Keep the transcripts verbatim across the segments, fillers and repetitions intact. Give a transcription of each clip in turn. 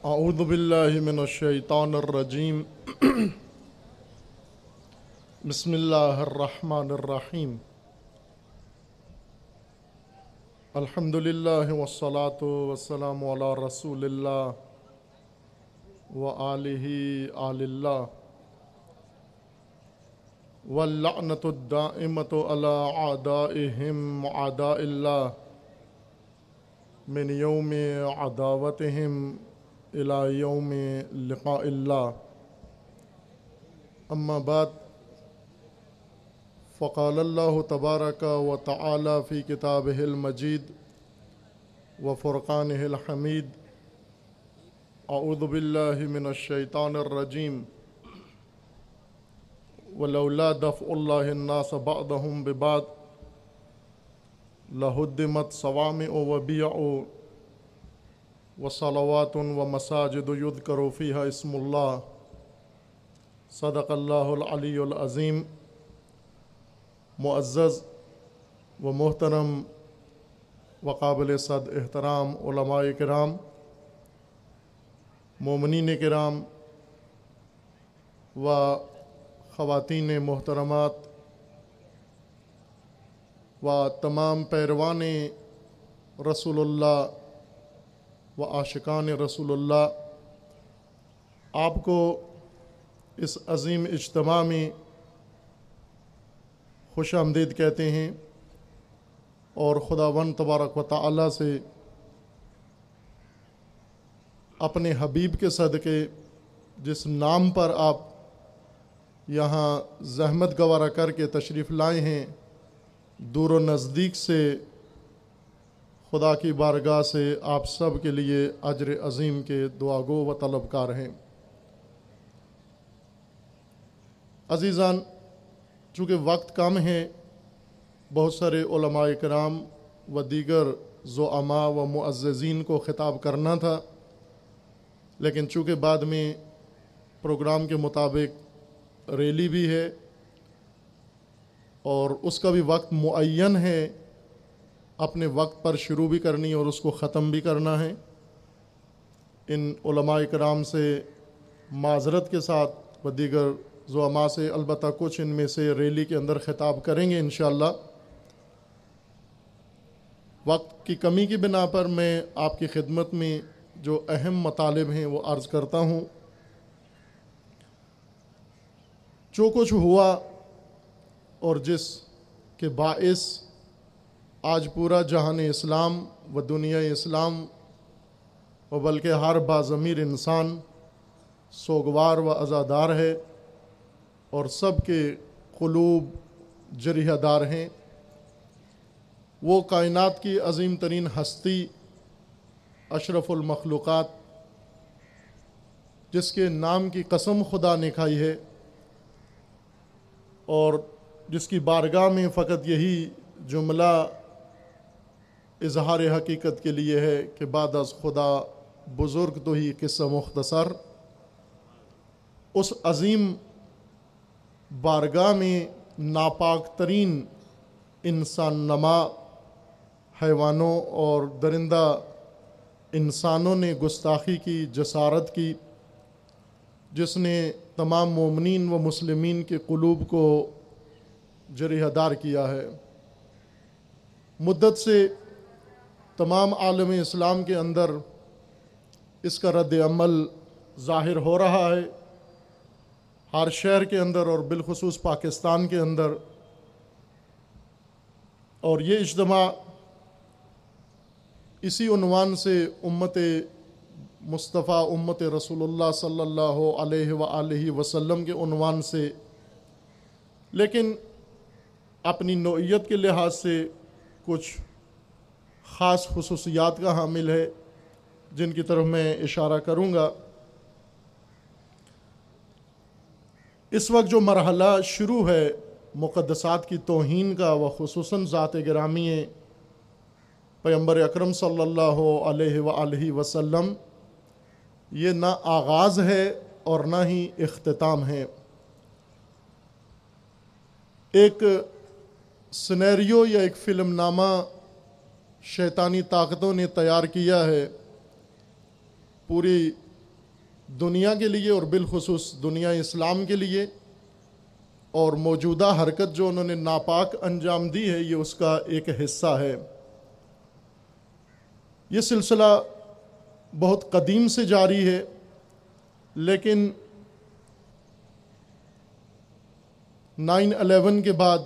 اعوذ باللہ من الشیطان الرجیم بسم اللہ الرحمن الرحیم الحمد للہ والصلاة والسلام علی رسول اللہ وآلہ آل اللہ واللعنۃ الدائمۃ علی اعدائہم اعداء اللہ من یوم عداوتہم الى یوم لقاء اللہ اما بعد فقال اللہ تبارک و تعالی فی کتابہ المجید وفرقانہ الحمید اعوذ باللہ من الشیطان الرجیم ولولا دفع اللہ الناس بعضهم ببعض لہدمت صوامع وبیع وصلوات ومساجد یذکر فیہا اسم اللہ صدق اللہ العلی العظیم۔ معزز و محترم و قابل صد احترام علماء کرام، مومنین کرام و خواتین محترمات و تمام پیروان رسول اللہ و عاشقان رسول اللہ، آپ کو اس عظیم اجتماع میں خوش آمدید کہتے ہیں اور خداوند تبارک و تعالی سے اپنے حبیب کے صدقے جس نام پر آپ یہاں زحمت گوارہ کر کے تشریف لائے ہیں، دور و نزدیک سے خدا کی بارگاہ سے آپ سب کے لیے اجر عظیم کے دعا گو و طلبکار ہیں۔ عزیزان، چونکہ وقت کم ہے، بہت سارے علماء کرام و دیگر زعماء و معززین کو خطاب کرنا تھا، لیکن چونکہ بعد میں پروگرام کے مطابق ریلی بھی ہے اور اس کا بھی وقت معین ہے، اپنے وقت پر شروع بھی کرنی اور اس کو ختم بھی کرنا ہے۔ ان علماء کرام سے معذرت کے ساتھ و دیگر زعماء سے البتہ کچھ ان میں سے ریلی کے اندر خطاب کریں گے انشاءاللہ۔ وقت کی کمی کی بنا پر میں آپ کی خدمت میں جو اہم مطالب ہیں وہ عرض کرتا ہوں۔ جو کچھ ہوا اور جس کے باعث آج پورا جہان اسلام و دنیا اسلام و بلکہ ہر باضمیر انسان سوگوار و عزادار ہے اور سب کے قلوب جریحہ دار ہیں، وہ کائنات کی عظیم ترین ہستی اشرف المخلوقات، جس کے نام کی قسم خدا نے کھائی ہے اور جس کی بارگاہ میں فقط یہی جملہ اظہار حقیقت کے لیے ہے کہ بعد از خدا بزرگ تو ہی قصہ مختصر، اس عظیم بارگاہ میں ناپاک ترین انسان نما حیوانوں اور درندہ انسانوں نے گستاخی کی، جسارت کی، جس نے تمام مومنین و مسلمین کے قلوب کو جریحہ دار کیا ہے۔ مدت سے تمام عالم اسلام کے اندر اس کا رد عمل ظاہر ہو رہا ہے، ہر شہر کے اندر اور بالخصوص پاکستان کے اندر، اور یہ اجتماع اسی عنوان سے امت مصطفیٰ امت رسول اللہ صلی اللہ علیہ وآلہ وسلم کے عنوان سے، لیکن اپنی نوعیت کے لحاظ سے کچھ خاص خصوصیات کا حامل ہے جن کی طرف میں اشارہ کروں گا۔ اس وقت جو مرحلہ شروع ہے مقدسات کی توہین کا و خصوصاً ذات گرامی پیغمبر اکرم صلی اللہ علیہ وآلہ وسلم، یہ نہ آغاز ہے اور نہ ہی اختتام ہے۔ ایک سینیریو یا ایک فلم نامہ شیطانی طاقتوں نے تیار کیا ہے، پوری دنیا کے لیے اور بالخصوص دنیا اسلام کے لیے، اور موجودہ حرکت جو انہوں نے ناپاک انجام دی ہے یہ اس کا ایک حصہ ہے۔ یہ سلسلہ بہت قدیم سے جاری ہے، لیکن نائن الیون کے بعد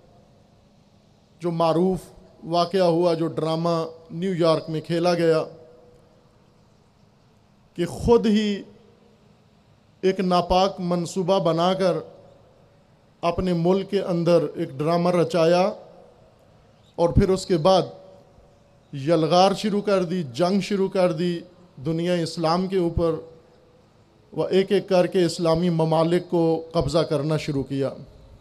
جو معروف واقعہ ہوا، جو ڈرامہ نیو یارک میں کھیلا گیا کہ خود ہی ایک ناپاک منصوبہ بنا کر اپنے ملک کے اندر ایک ڈرامہ رچایا اور پھر اس کے بعد یلغار شروع کر دی، جنگ شروع کر دی دنیا اسلام کے اوپر، وہ ایک ایک کر کے اسلامی ممالک کو قبضہ کرنا شروع کیا۔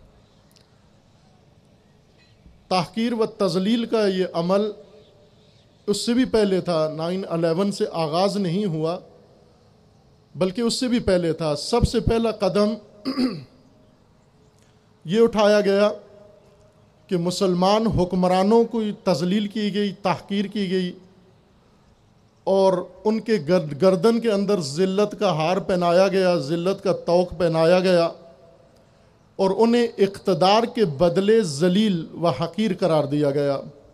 تحقیر و تذلیل کا یہ عمل اس سے بھی پہلے تھا، نائن الیون سے آغاز نہیں ہوا بلکہ اس سے بھی پہلے تھا۔ سب سے پہلا قدم یہ اٹھایا گیا کہ مسلمان حکمرانوں کو تذلیل کی گئی، تحقیر کی گئی اور ان کے گردن کے اندر ذلت کا ہار پہنایا گیا، ذلت کا طوق پہنایا گیا اور انہیں اقتدار کے بدلے ذلیل و حقیر قرار دیا گیا۔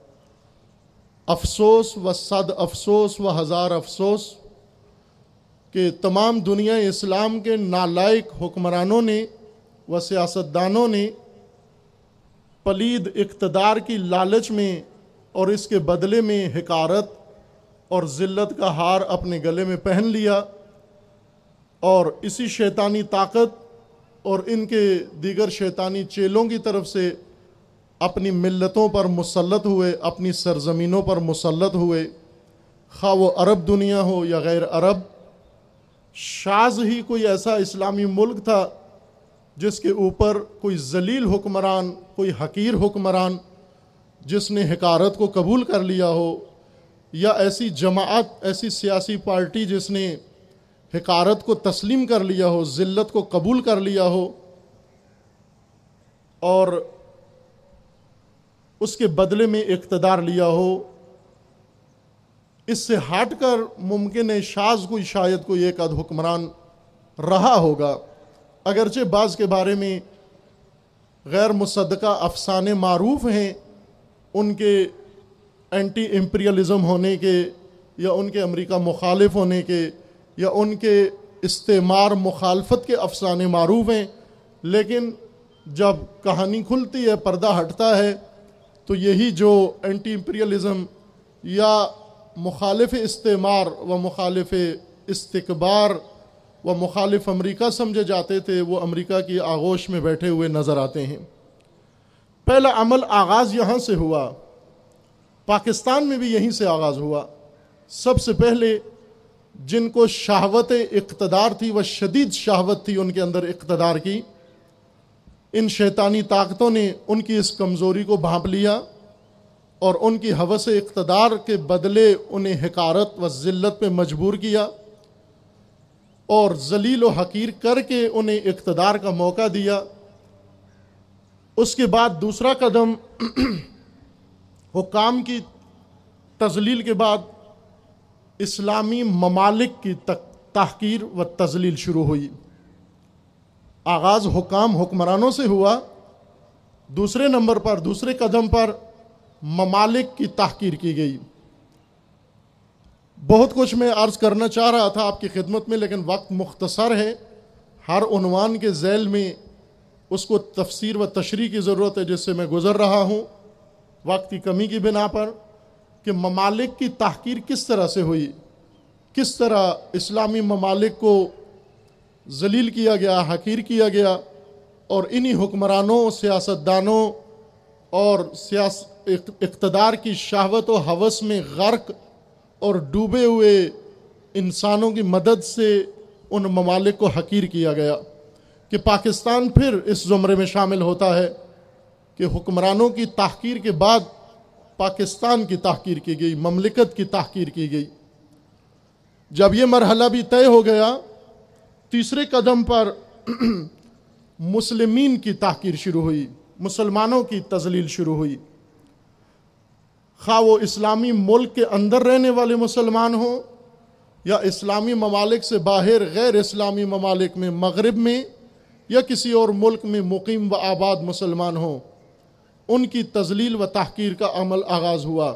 افسوس و صد افسوس و ہزار افسوس کہ تمام دنیا اسلام کے نالائق حکمرانوں نے و سیاستدانوں نے پلید اقتدار کی لالچ میں اور اس کے بدلے میں حقارت اور ذلت کا ہار اپنے گلے میں پہن لیا، اور اسی شیطانی طاقت اور ان کے دیگر شیطانی چیلوں کی طرف سے اپنی ملتوں پر مسلط ہوئے، اپنی سرزمینوں پر مسلط ہوئے، خواہ وہ عرب دنیا ہو یا غیر عرب۔ شاذ ہی کوئی ایسا اسلامی ملک تھا جس کے اوپر کوئی ذلیل حکمران، کوئی حقیر حکمران جس نے حقارت کو قبول کر لیا ہو، یا ایسی جماعت، ایسی سیاسی پارٹی جس نے حقارت کو تسلیم کر لیا ہو، ذلت کو قبول کر لیا ہو اور اس کے بدلے میں اقتدار لیا ہو۔ اس سے ہٹ کر ممکن ہے شاذ کوئی شاید کوئی ایک آدھ حکمران رہا ہوگا، اگرچہ بعض کے بارے میں غیر مصدقہ افسانے معروف ہیں ان کے اینٹی امپریلزم ہونے کے، یا ان کے امریکہ مخالف ہونے کے، یا ان کے استعمار مخالفت کے افسانے معروف ہیں، لیکن جب کہانی کھلتی ہے، پردہ ہٹتا ہے، تو یہی جو اینٹی امپریلزم یا مخالف استعمار و مخالف استکبار و مخالف امریکہ سمجھے جاتے تھے، وہ امریکہ کی آغوش میں بیٹھے ہوئے نظر آتے ہیں۔ پہلا عمل آغاز یہاں سے ہوا، پاکستان میں بھی یہیں سے آغاز ہوا۔ سب سے پہلے جن کو شہوت اقتدار تھی، وہ شدید شہوت تھی ان کے اندر اقتدار کی، ان شیطانی طاقتوں نے ان کی اس کمزوری کو بھانپ لیا اور ان کی ہوس اقتدار کے بدلے انہیں حقارت و ذلت پہ مجبور کیا اور ذلیل و حقیر کر کے انہیں اقتدار کا موقع دیا۔ اس کے بعد دوسرا قدم حکام کی تذلیل کے بعد اسلامی ممالک کی تحقیر و تذلیل شروع ہوئی۔ آغاز حکام حکمرانوں سے ہوا، دوسرے نمبر پر، دوسرے قدم پر ممالک کی تحقیر کی گئی۔ بہت کچھ میں عرض کرنا چاہ رہا تھا آپ کی خدمت میں، لیکن وقت مختصر ہے، ہر عنوان کے ذیل میں اس کو تفسیر و تشریح کی ضرورت ہے، جس سے میں گزر رہا ہوں وقت کی کمی کی بنا پر، کہ ممالک کی تحقیر کس طرح سے ہوئی، کس طرح اسلامی ممالک کو ذلیل کیا گیا، حقیر کیا گیا، اور انہی حکمرانوں، سیاستدانوں اور سیاس اقتدار کی شہوت و ہوس میں غرق اور ڈوبے ہوئے انسانوں کی مدد سے ان ممالک کو حقیر کیا گیا، کہ پاکستان پھر اس زمرے میں شامل ہوتا ہے کہ حکمرانوں کی تحقیر کے بعد پاکستان کی تحقیر کی گئی، مملکت کی تحقیر کی گئی۔ جب یہ مرحلہ بھی طے ہو گیا، تیسرے قدم پر مسلمین کی تحقیر شروع ہوئی، مسلمانوں کی تذلیل شروع ہوئی، خواہ وہ اسلامی ملک کے اندر رہنے والے مسلمان ہوں، یا اسلامی ممالک سے باہر غیر اسلامی ممالک میں، مغرب میں یا کسی اور ملک میں مقیم و آباد مسلمان ہوں، ان کی تذلیل و تحقیر کا عمل آغاز ہوا۔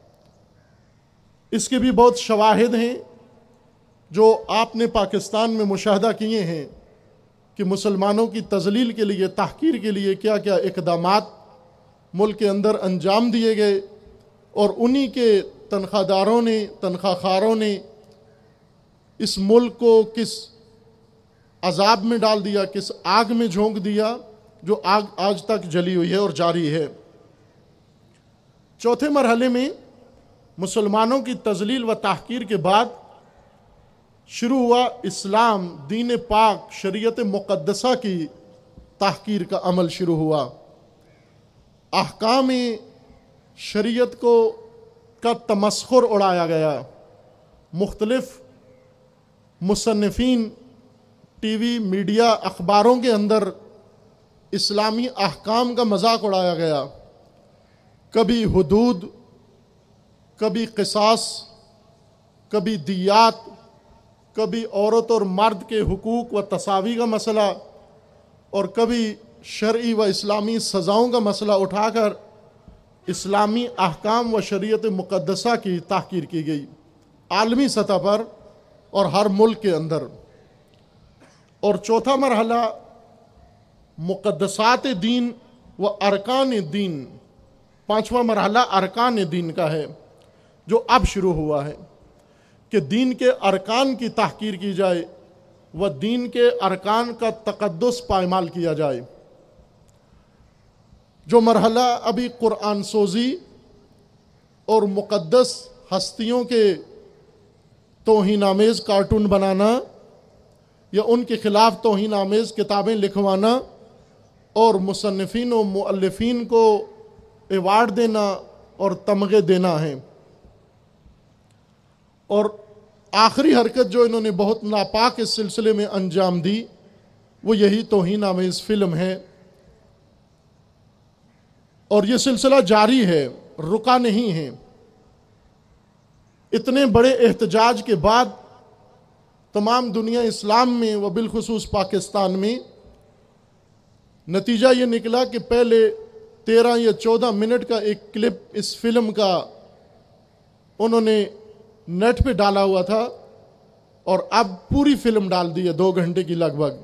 اس کے بھی بہت شواہد ہیں جو آپ نے پاکستان میں مشاہدہ کیے ہیں کہ مسلمانوں کی تذلیل کے لیے، تحقیر کے لیے کیا کیا اقدامات ملک کے اندر انجام دیے گئے، اور انہی کے تنخواہ داروں نے، تنخواہ خاروں نے اس ملک کو کس عذاب میں ڈال دیا، کس آگ میں جھونک دیا جو آگ آج تک جلی ہوئی ہے اور جاری ہے۔ چوتھے مرحلے میں مسلمانوں کی تذلیل و تحقیر کے بعد شروع ہوا اسلام، دین پاک، شریعت مقدسہ کی تحقیر کا عمل شروع ہوا۔ احکام شریعت کو کا تمسخر اڑایا گیا۔ مختلف مصنفین، ٹی وی، میڈیا، اخباروں کے اندر اسلامی احکام کا مذاق اڑایا گیا۔ کبھی حدود، کبھی قصاص، کبھی دیات، کبھی عورت اور مرد کے حقوق و تساوی کا مسئلہ، اور کبھی شرعی و اسلامی سزاؤں کا مسئلہ اٹھا کر اسلامی احکام و شریعت مقدسہ کی تحقیر کی گئی، عالمی سطح پر اور ہر ملک کے اندر۔ اور چوتھا مرحلہ مقدسات دین و ارکان دین، پانچواں مرحلہ ارکان دین کا ہے جو اب شروع ہوا ہے کہ دین کے ارکان کی تحقیر کی جائے و دین کے ارکان کا تقدس پائمال کیا جائے۔ جو مرحلہ ابھی قرآن سوزی اور مقدس ہستیوں کے توہین آمیز کارٹون بنانا یا ان کے خلاف توہین آمیز کتابیں لکھوانا اور مصنفین و مؤلفین کو ایوارڈ دینا اور تمغے دینا ہے، اور آخری حرکت جو انہوں نے بہت ناپاک اس سلسلے میں انجام دی وہ یہی توہین آمیز فلم ہے، اور یہ سلسلہ جاری ہے، رکا نہیں ہے۔ اتنے بڑے احتجاج کے بعد تمام دنیا اسلام میں و بالخصوص پاکستان میں نتیجہ یہ نکلا کہ پہلے تیرہ یا چودہ منٹ کا ایک کلپ اس فلم کا انہوں نے نیٹ پہ ڈالا ہوا تھا، اور اب پوری فلم ڈال دی ہے دو گھنٹے کی لگ بھگ۔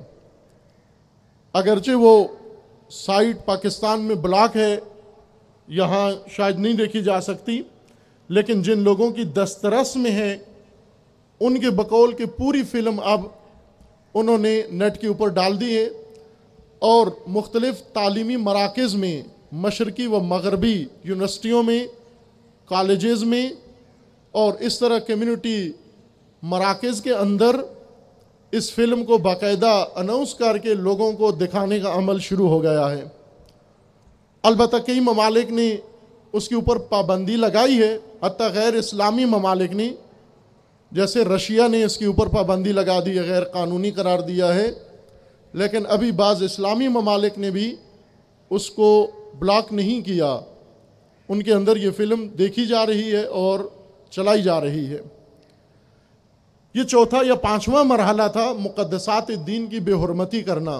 اگرچہ وہ سائٹ پاکستان میں بلاک ہے، یہاں شاید نہیں دیکھی جا سکتی، لیکن جن لوگوں کی دسترس میں ہے ان کے بقول کہ پوری فلم اب انہوں نے نیٹ کے اوپر ڈال دی ہے، اور مختلف تعلیمی مراکز میں، مشرقی و مغربی یونیورسٹیوں میں، کالجز میں، اور اس طرح کمیونٹی مراکز کے اندر اس فلم کو باقاعدہ اناؤنس کر کے لوگوں کو دکھانے کا عمل شروع ہو گیا ہے۔ البتہ کئی ممالک نے اس کے اوپر پابندی لگائی ہے، حتیٰ غیر اسلامی ممالک نے، جیسے رشیا نے اس کے اوپر پابندی لگا دی ہے، غیر قانونی قرار دیا ہے، لیکن ابھی بعض اسلامی ممالک نے بھی اس کو بلاک نہیں کیا، ان کے اندر یہ فلم دیکھی جا رہی ہے اور چلائی جا رہی ہے۔ یہ چوتھا یا پانچواں مرحلہ تھا مقدسات دین کی بے حرمتی کرنا۔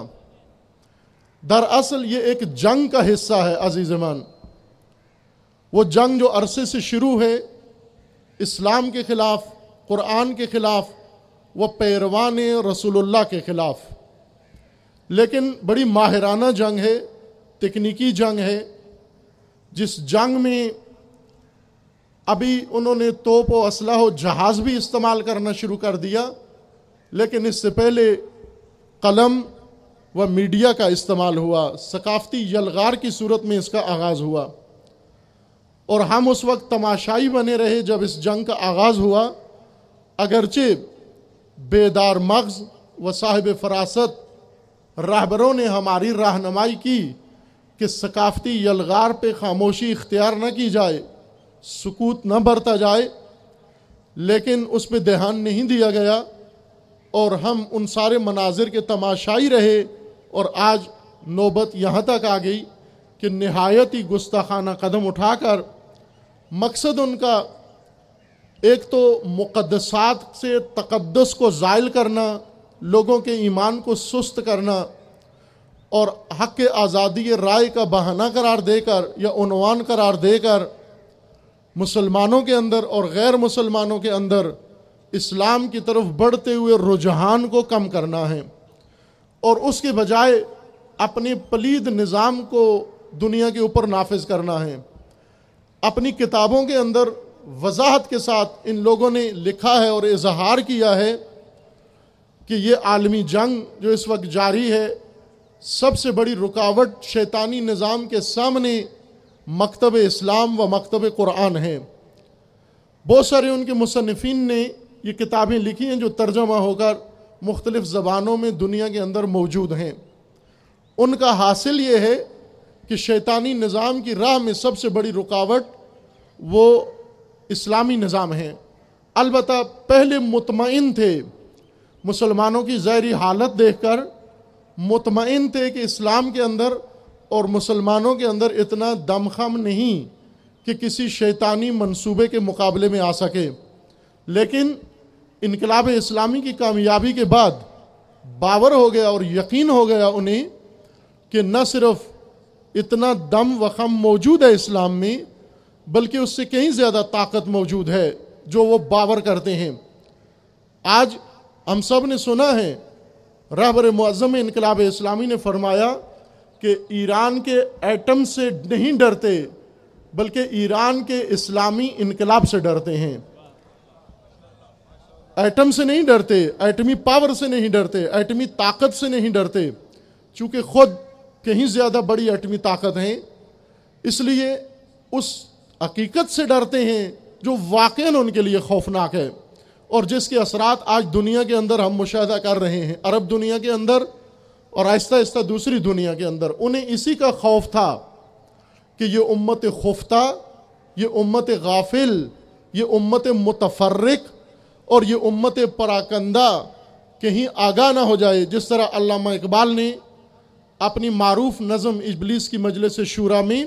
دراصل یہ ایک جنگ کا حصہ ہے عزیزمان، وہ جنگ جو عرصے سے شروع ہے اسلام کے خلاف، قرآن کے خلاف و پیروان رسول اللہ کے خلاف، لیکن بڑی ماہرانہ جنگ ہے، تکنیکی جنگ ہے، جس جنگ میں ابھی انہوں نے توپ و اسلحہ و جہاز بھی استعمال کرنا شروع کر دیا، لیکن اس سے پہلے قلم و میڈیا کا استعمال ہوا، ثقافتی یلغار کی صورت میں اس کا آغاز ہوا، اور ہم اس وقت تماشائی بنے رہے جب اس جنگ کا آغاز ہوا۔ اگرچہ بیدار مغز و صاحب فراست راہبروں نے ہماری رہنمائی کی کہ ثقافتی یلغار پہ خاموشی اختیار نہ کی جائے، سکوت نہ برتا جائے، لیکن اس پہ دھیان نہیں دیا گیا، اور ہم ان سارے مناظر کے تماشائی رہے، اور آج نوبت یہاں تک آ گئی کہ نہایت ہی گستاخانہ قدم اٹھا کر مقصد ان کا ایک تو مقدسات سے تقدس کو زائل کرنا، لوگوں کے ایمان کو سست کرنا، اور حق آزادی رائے کا بہانہ قرار دے کر یا عنوان قرار دے کر مسلمانوں کے اندر اور غیر مسلمانوں کے اندر اسلام کی طرف بڑھتے ہوئے رجحان کو کم کرنا ہے، اور اس کے بجائے اپنے پلید نظام کو دنیا کے اوپر نافذ کرنا ہے۔ اپنی کتابوں کے اندر وضاحت کے ساتھ ان لوگوں نے لکھا ہے اور اظہار کیا ہے کہ یہ عالمی جنگ جو اس وقت جاری ہے، سب سے بڑی رکاوٹ شیطانی نظام کے سامنے مکتب اسلام و مکتب قرآن ہے۔ بہت سارے ان کے مصنفین نے یہ کتابیں لکھی ہیں جو ترجمہ ہو کر مختلف زبانوں میں دنیا کے اندر موجود ہیں۔ ان کا حاصل یہ ہے کہ شیطانی نظام کی راہ میں سب سے بڑی رکاوٹ وہ اسلامی نظام ہے۔ البتہ پہلے مطمئن تھے، مسلمانوں کی ظاہری حالت دیکھ کر مطمئن تھے کہ اسلام کے اندر اور مسلمانوں کے اندر اتنا دمخم نہیں کہ کسی شیطانی منصوبے کے مقابلے میں آ سکے، لیکن انقلاب اسلامی کی کامیابی کے بعد باور ہو گیا اور یقین ہو گیا انہیں کہ نہ صرف اتنا دم و خم موجود ہے اسلام میں، بلکہ اس سے کہیں زیادہ طاقت موجود ہے جو وہ باور کرتے ہیں۔ آج ہم سب نے سنا ہے رہبر معظم انقلاب اسلامی نے فرمایا کہ ایران کے ایٹم سے نہیں ڈرتے بلکہ ایران کے اسلامی انقلاب سے ڈرتے ہیں۔ ایٹم سے نہیں ڈرتے، ایٹمی پاور سے نہیں ڈرتے، ایٹمی طاقت سے نہیں ڈرتے، چونکہ خود کہیں زیادہ بڑی ایٹمی طاقت ہیں، اس لیے اس حقیقت سے ڈرتے ہیں جو واقعاً ان کے لیے خوفناک ہے، اور جس کے اثرات آج دنیا کے اندر ہم مشاہدہ کر رہے ہیں، عرب دنیا کے اندر اور آہستہ آہستہ دوسری دنیا کے اندر۔ انہیں اسی کا خوف تھا کہ یہ امت خفتہ، یہ امت غافل، یہ امت متفرق اور یہ امت پراکندہ کہیں آگاہ نہ ہو جائے، جس طرح علامہ اقبال نے اپنی معروف نظم ابلیس کی مجلس شورا میں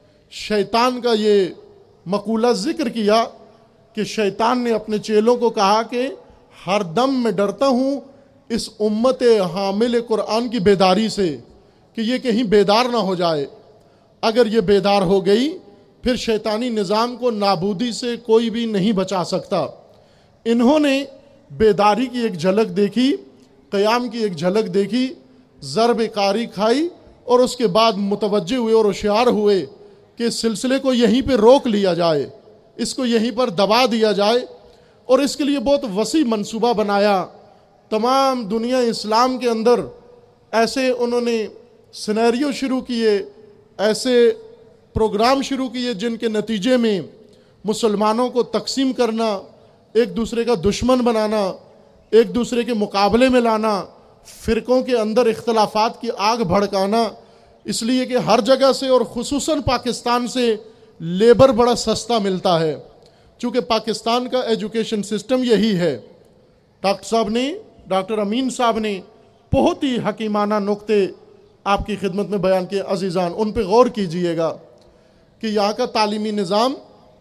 شیطان کا یہ مقولہ ذکر کیا کہ شیطان نے اپنے چیلوں کو کہا کہ ہر دم میں ڈرتا ہوں اس امت حامل قرآن کی بیداری سے کہ یہ کہیں بیدار نہ ہو جائے۔ اگر یہ بیدار ہو گئی پھر شیطانی نظام کو نابودی سے کوئی بھی نہیں بچا سکتا۔ انہوں نے بیداری کی ایک جھلک دیکھی، قیام کی ایک جھلک دیکھی، ضرب کاری کھائی، اور اس کے بعد متوجہ ہوئے اور ہوشیار ہوئے کہ اس سلسلے کو یہیں پہ روک لیا جائے، اس کو یہیں پر دبا دیا جائے، اور اس کے لیے بہت وسیع منصوبہ بنایا۔ تمام دنیا اسلام کے اندر ایسے انہوں نے سینیریو شروع کیے، ایسے پروگرام شروع کیے جن کے نتیجے میں مسلمانوں کو تقسیم کرنا، ایک دوسرے کا دشمن بنانا، ایک دوسرے کے مقابلے میں لانا، فرقوں کے اندر اختلافات کی آگ بھڑکانا، اس لیے کہ ہر جگہ سے اور خصوصاً پاکستان سے لیبر بڑا سستا ملتا ہے، چونکہ پاکستان کا ایجوکیشن سسٹم یہی ہے۔ ڈاکٹر صاحب نے ڈاکٹر امین صاحب نے بہت ہی حکیمانہ نقطے آپ کی خدمت میں بیان کیے، عزیزان ان پہ غور کیجئے گا کہ یہاں کا تعلیمی نظام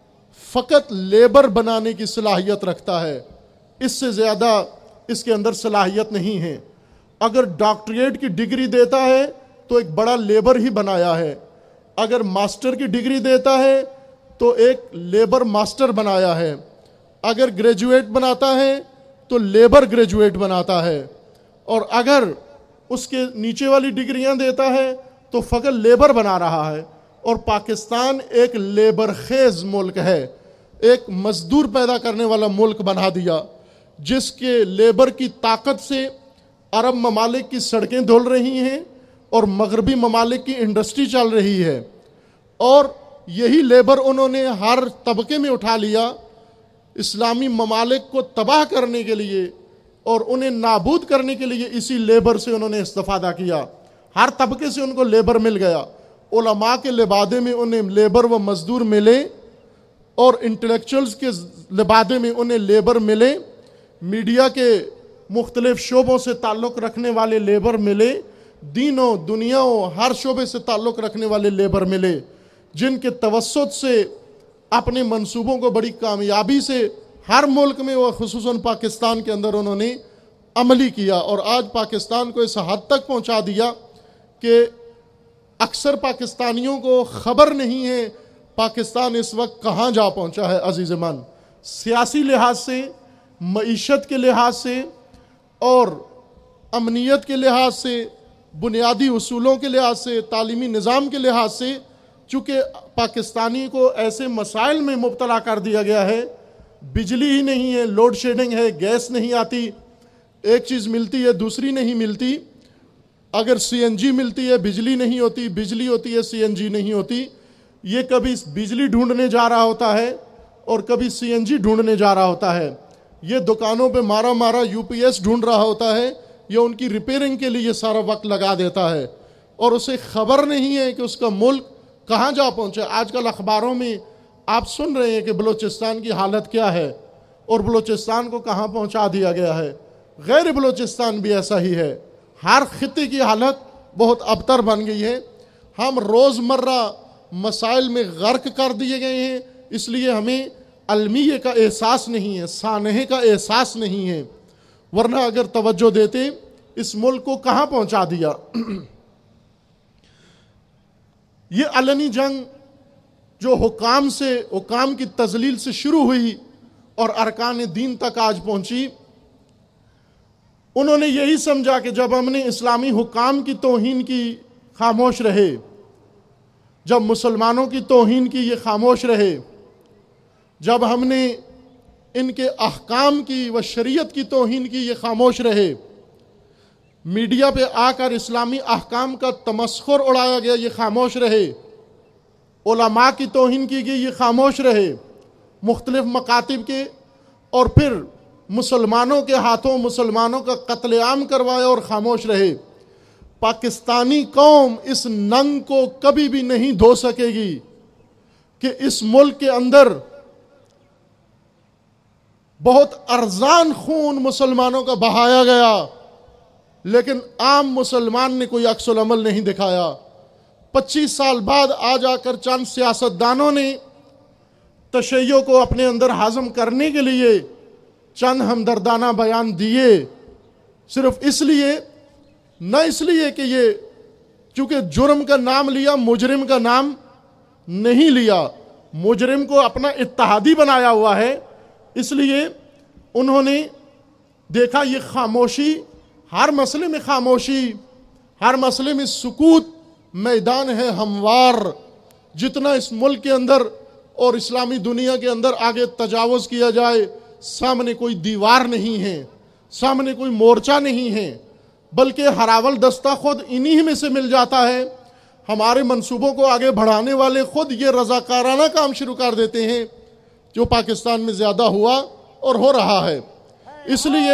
فقط لیبر بنانے کی صلاحیت رکھتا ہے، اس سے زیادہ اس کے اندر صلاحیت نہیں ہے۔ اگر ڈاکٹریٹ کی ڈگری دیتا ہے تو ایک بڑا لیبر ہی بنایا ہے، اگر ماسٹر کی ڈگری دیتا ہے تو ایک لیبر ماسٹر بنایا ہے، اگر گریجویٹ بناتا ہے تو لیبر گریجویٹ بناتا ہے، اور اگر اس کے نیچے والی ڈگریاں دیتا ہے تو فقط لیبر بنا رہا ہے۔ اور پاکستان ایک لیبر خیز ملک ہے، ایک مزدور پیدا کرنے والا ملک بنا دیا، جس کے لیبر کی طاقت سے عرب ممالک کی سڑکیں دھل رہی ہیں اور مغربی ممالک کی انڈسٹری چل رہی ہے، اور یہی لیبر انہوں نے ہر طبقے میں اٹھا لیا اسلامی ممالک کو تباہ کرنے کے لیے اور انہیں نابود کرنے کے لیے۔ اسی لیبر سے انہوں نے استفادہ کیا، ہر طبقے سے ان کو لیبر مل گیا، علماء کے لبادے میں انہیں لیبر و مزدور ملے، اور انٹلیکچوئلز کے لبادے میں انہیں لیبر ملے، میڈیا کے مختلف شعبوں سے تعلق رکھنے والے لیبر ملے، دینوں دنیاوں ہر شعبے سے تعلق رکھنے والے لیبر ملے، جن کے توسط سے اپنے منصوبوں کو بڑی کامیابی سے ہر ملک میں وہ خصوصاً پاکستان کے اندر انہوں نے عملی کیا، اور آج پاکستان کو اس حد تک پہنچا دیا کہ اکثر پاکستانیوں کو خبر نہیں ہے پاکستان اس وقت کہاں جا پہنچا ہے۔ عزیز من، سیاسی لحاظ سے، معیشت کے لحاظ سے اور امنیت کے لحاظ سے، بنیادی اصولوں کے لحاظ سے، تعلیمی نظام کے لحاظ سے، چونکہ پاکستانی کو ایسے مسائل میں مبتلا کر دیا گیا ہے، بجلی ہی نہیں ہے، لوڈ شیڈنگ ہے، گیس نہیں آتی، ایک چیز ملتی ہے دوسری نہیں ملتی، اگر سی این جی ملتی ہے بجلی نہیں ہوتی، بجلی ہوتی ہے سی این جی نہیں ہوتی، یہ کبھی بجلی ڈھونڈنے جا رہا ہوتا ہے اور کبھی سی این جی ڈھونڈنے جا رہا ہوتا ہے، یہ دکانوں پہ مارا مارا یو پی ایس ڈھونڈ رہا ہوتا ہے، یہ ان کی ریپیئرنگ کے لیے سارا وقت لگا دیتا ہے، اور اسے خبر نہیں ہے کہ اس کا ملک کہاں جا پہنچے۔ آج کل اخباروں میں آپ سن رہے ہیں کہ بلوچستان کی حالت کیا ہے اور بلوچستان کو کہاں پہنچا دیا گیا ہے۔ غیر بلوچستان بھی ایسا ہی ہے، ہر خطے کی حالت بہت ابتر بن گئی ہے، ہم روزمرہ مسائل میں غرق کر دیے گئے ہیں، اس لیے ہمیں المیہ کا احساس نہیں ہے، سانحے کا احساس نہیں ہے، ورنہ اگر توجہ دیتے اس ملک کو کہاں پہنچا دیا۔ یہ علنی جنگ جو حکام سے، حکام کی تذلیل سے شروع ہوئی اور ارکان دین تک آج پہنچی، انہوں نے یہی سمجھا کہ جب ہم نے اسلامی حکام کی توہین کی خاموش رہے، جب مسلمانوں کی توہین کی یہ خاموش رہے، جب ہم نے ان کے احکام کی و شریعت کی توہین کی یہ خاموش رہے، میڈیا پہ آ کر اسلامی احکام کا تمسخر اڑایا گیا یہ خاموش رہے، علماء کی توہین کی گئی یہ خاموش رہے، مختلف مکاتب کے، اور پھر مسلمانوں کے ہاتھوں مسلمانوں کا قتل عام کروایا اور خاموش رہے۔ پاکستانی قوم اس ننگ کو کبھی بھی نہیں دھو سکے گی کہ اس ملک کے اندر بہت ارزان خون مسلمانوں کا بہایا گیا، لیکن عام مسلمان نے کوئی عکس العمل نہیں دکھایا۔ پچیس سال بعد آ جا کر چند سیاستدانوں نے تشیع کو اپنے اندر ہضم کرنے کے لیے چند ہمدردانہ بیان دیے، صرف اس لیے، نہ اس لیے کہ یہ چونکہ جرم کا نام لیا، مجرم کا نام نہیں لیا، مجرم کو اپنا اتحادی بنایا ہوا ہے، اس لیے انہوں نے دیکھا یہ خاموشی، ہر مسئلے میں خاموشی، ہر مسئلے میں سکوت میدان ہے ہموار، جتنا اس ملک کے اندر اور اسلامی دنیا کے اندر آگے تجاوز کیا جائے، سامنے کوئی دیوار نہیں ہے، سامنے کوئی مورچہ نہیں ہے، بلکہ ہراول دستہ خود انہی میں سے مل جاتا ہے۔ ہمارے منصوبوں کو آگے بڑھانے والے خود یہ رضاکارانہ کام شروع کر دیتے ہیں جو پاکستان میں زیادہ ہوا اور ہو رہا ہے۔ اس لیے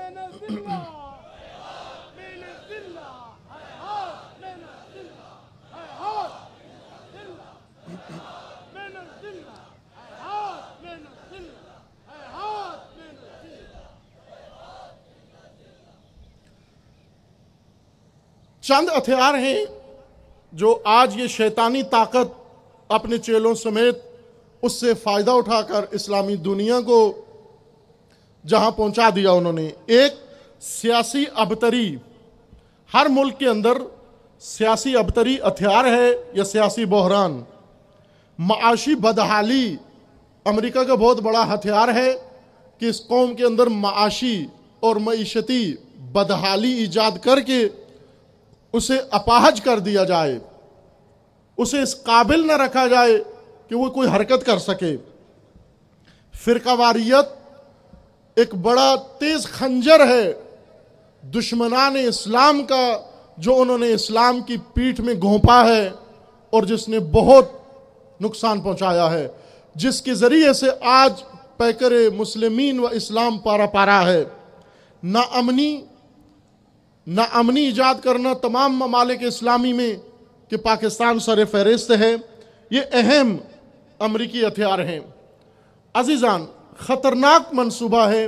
چند ہتھیار ہیں جو آج یہ شیطانی طاقت اپنے چیلوں سمیت اس سے فائدہ اٹھا کر اسلامی دنیا کو جہاں پہنچا دیا انہوں نے۔ ایک سیاسی ابتری، ہر ملک کے اندر سیاسی ابتری ہتھیار ہے یا سیاسی بحران۔ معاشی بدحالی امریکہ کا بہت بڑا ہتھیار ہے کہ اس قوم کے اندر معاشی اور معیشتی بدحالی ایجاد کر کے اسے اپاہج کر دیا جائے، اسے اس قابل نہ رکھا جائے کہ وہ کوئی حرکت کر سکے۔ فرقہ واریت ایک بڑا تیز خنجر ہے دشمنان اسلام کا، جو انہوں نے اسلام کی پیٹھ میں گھونپا ہے اور جس نے بہت نقصان پہنچایا ہے، جس کے ذریعے سے آج پیکر مسلمین و اسلام پارا پارا ہے۔ ناامنی ناامنی ایجاد کرنا تمام ممالک اسلامی میں کہ پاکستان سر فہرست ہے، یہ اہم امریکی ہتھیار ہیں۔ عزیزان، خطرناک منصوبہ ہے۔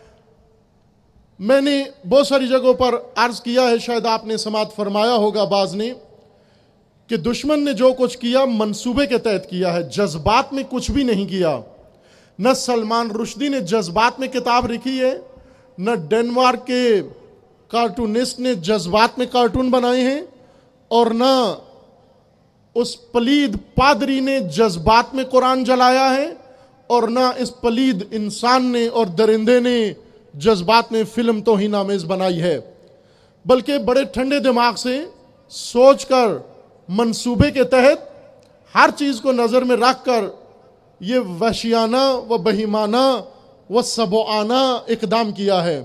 میں نے بہت ساری جگہوں پر عرض کیا ہے، شاید آپ نے سماعت فرمایا ہوگا بعض نے، کہ دشمن نے جو کچھ کیا منصوبے کے تحت کیا ہے، جذبات میں کچھ بھی نہیں کیا۔ نہ سلمان رشدی نے جذبات میں کتاب لکھی ہے، نہ ڈنمارک کے کارٹونسٹ نے جذبات میں کارٹون بنائے ہیں، اور نہ اس پلید پادری نے جذبات میں قرآن جلایا ہے، اور نہ اس پلید انسان نے اور درندے نے جذبات میں فلم توہین آمیز بنائی ہے، بلکہ بڑے ٹھنڈے دماغ سے سوچ کر منصوبے کے تحت ہر چیز کو نظر میں رکھ کر یہ وحشیانہ و بہیمانہ و سبعانہ اقدام کیا ہے۔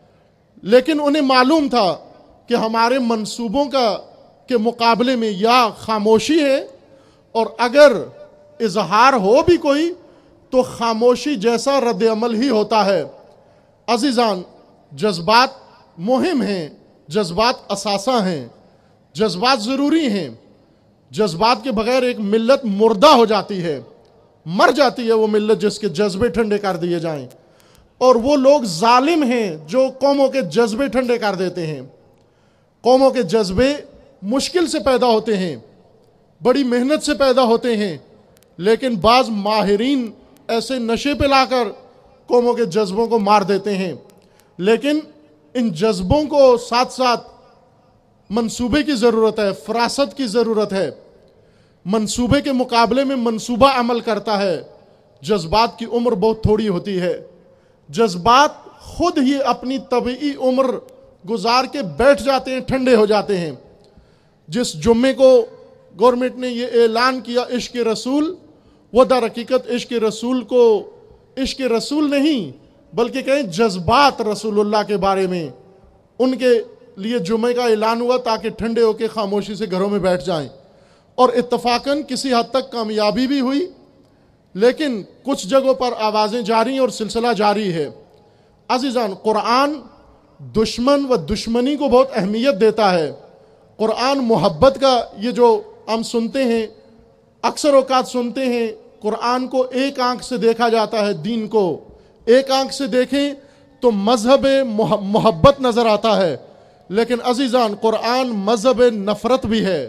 لیکن انہیں معلوم تھا کہ ہمارے منصوبوں کا کے مقابلے میں یا خاموشی ہے، اور اگر اظہار ہو بھی کوئی تو خاموشی جیسا رد عمل ہی ہوتا ہے۔ عزیزان، جذبات مہم ہیں، جذبات اساسہ ہیں، جذبات ضروری ہیں۔ جذبات کے بغیر ایک ملت مردہ ہو جاتی ہے، مر جاتی ہے وہ ملت جس کے جذبے ٹھنڈے کر دیے جائیں، اور وہ لوگ ظالم ہیں جو قوموں کے جذبے ٹھنڈے کر دیتے ہیں۔ قوموں کے جذبے مشکل سے پیدا ہوتے ہیں، بڑی محنت سے پیدا ہوتے ہیں، لیکن بعض ماہرین ایسے نشے پہ لا کر قوموں کے جذبوں کو مار دیتے ہیں۔ لیکن ان جذبوں کو ساتھ ساتھ منصوبے کی ضرورت ہے، فراست کی ضرورت ہے۔ منصوبے کے مقابلے میں منصوبہ عمل کرتا ہے۔ جذبات کی عمر بہت تھوڑی ہوتی ہے۔ جذبات خود ہی اپنی طبعی عمر گزار کے بیٹھ جاتے ہیں، ٹھنڈے ہو جاتے ہیں۔ جس جمعے کو گورنمنٹ نے یہ اعلان کیا عشق رسول، وہ در حقیقت عشق رسول کو عشق رسول نہیں بلکہ کہیں جذبات رسول اللہ کے بارے میں ان کے لیے جمعے کا اعلان ہوا تاکہ ٹھنڈے ہو کے خاموشی سے گھروں میں بیٹھ جائیں، اور اتفاقاً کسی حد تک کامیابی بھی ہوئی، لیکن کچھ جگہوں پر آوازیں جاری ہیں اور سلسلہ جاری ہے۔ عزیزان، قرآن دشمن و دشمنی کو بہت اہمیت دیتا ہے۔ قرآن محبت کا، یہ جو ہم سنتے ہیں اکثر اوقات سنتے ہیں، قرآن کو ایک آنکھ سے دیکھا جاتا ہے، دین کو ایک آنکھ سے دیکھیں تو مذہب محبت نظر آتا ہے، لیکن عزیزان قرآن مذہب نفرت بھی ہے۔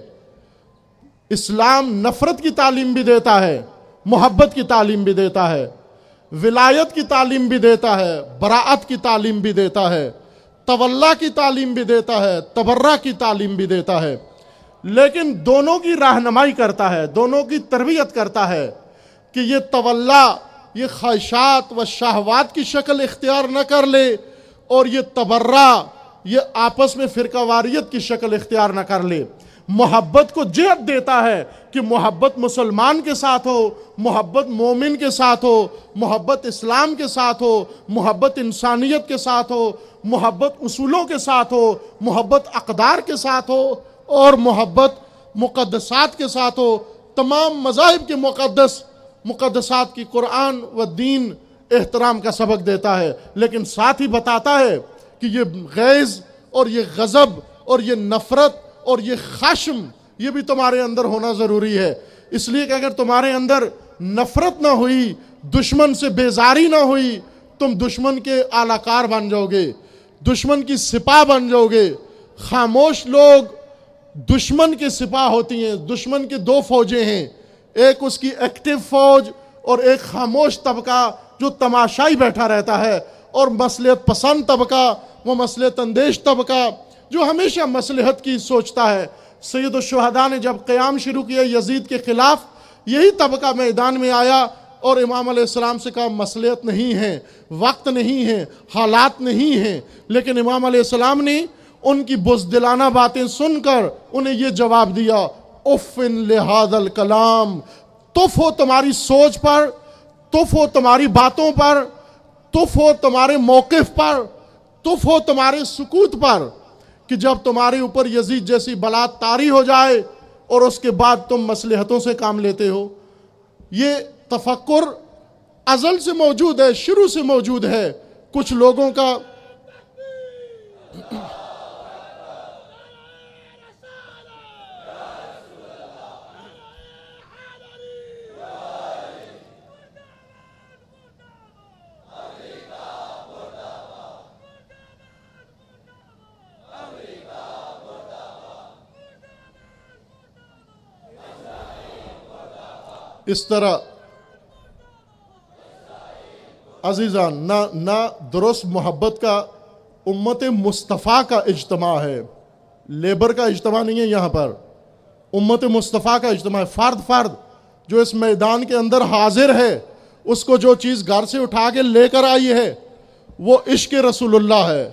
اسلام نفرت کی تعلیم بھی دیتا ہے، محبت کی تعلیم بھی دیتا ہے، ولایت کی تعلیم بھی دیتا ہے، براءت کی تعلیم بھی دیتا ہے، تولا کی تعلیم بھی دیتا ہے، تبرہ کی تعلیم بھی دیتا ہے، لیکن دونوں کی رہنمائی کرتا ہے، دونوں کی تربیت کرتا ہے کہ یہ تولا یہ خواہشات و شہوات کی شکل اختیار نہ کر لے، اور یہ تبرہ یہ آپس میں فرقہ واریت کی شکل اختیار نہ کر لے۔ محبت کو جہت دیتا ہے کہ محبت مسلمان کے ساتھ ہو، محبت مومن کے ساتھ ہو، محبت اسلام کے ساتھ ہو، محبت انسانیت کے ساتھ ہو، محبت اصولوں کے ساتھ ہو، محبت اقدار کے ساتھ ہو، اور محبت مقدسات کے ساتھ ہو۔ تمام مذاہب کے مقدس مقدسات کی قرآن و دین احترام کا سبق دیتا ہے، لیکن ساتھ ہی بتاتا ہے کہ یہ غیظ اور یہ غضب اور یہ نفرت اور یہ خشم یہ بھی تمہارے اندر ہونا ضروری ہے، اس لیے کہ اگر تمہارے اندر نفرت نہ ہوئی، دشمن سے بیزاری نہ ہوئی، تم دشمن کے اعلی کار بن جاؤ گے، دشمن کی سپاہ بن جاؤ گے۔ خاموش لوگ دشمن کے سپاہ ہوتی ہیں۔ دشمن کے دو فوجیں ہیں، ایک اس کی ایکٹیو فوج اور ایک خاموش طبقہ جو تماشائی بیٹھا رہتا ہے، اور مصلحت پسند طبقہ، وہ مصلحت اندیش طبقہ جو ہمیشہ مصلحت کی سوچتا ہے۔ سید الشہداء نے جب قیام شروع کیا یزید کے خلاف، یہی طبقہ میدان میں آیا اور امام علیہ السلام سے کہا مصلحت نہیں ہے، وقت نہیں ہے، حالات نہیں ہیں، لیکن امام علیہ السلام نے ان کی بزدلانہ باتیں سن کر انہیں یہ جواب دیا، اُفٍ لِہَذَا الکلام، تف ہو تمہاری سوچ پر، تف ہو تمہاری باتوں پر، تف ہو تمہارے موقف پر، تف ہو تمہارے سکوت پر، کہ جب تمہارے اوپر یزید جیسی بلا طاری ہو جائے اور اس کے بعد تم مصلحتوں سے کام لیتے ہو۔ یہ تفکر ازل سے موجود ہے، شروع سے موجود ہے۔ کچھ لوگوں کا اس طرح عزیزان نہ نہ درست محبت کا امت مصطفیٰ کا اجتماع ہے، لیبر کا اجتماع نہیں ہے یہاں پر، امت مصطفیٰ کا اجتماع ہے۔ فرد فرد جو اس میدان کے اندر حاضر ہے، اس کو جو چیز گھر سے اٹھا کے لے کر آئی ہے وہ عشق رسول اللہ ہے،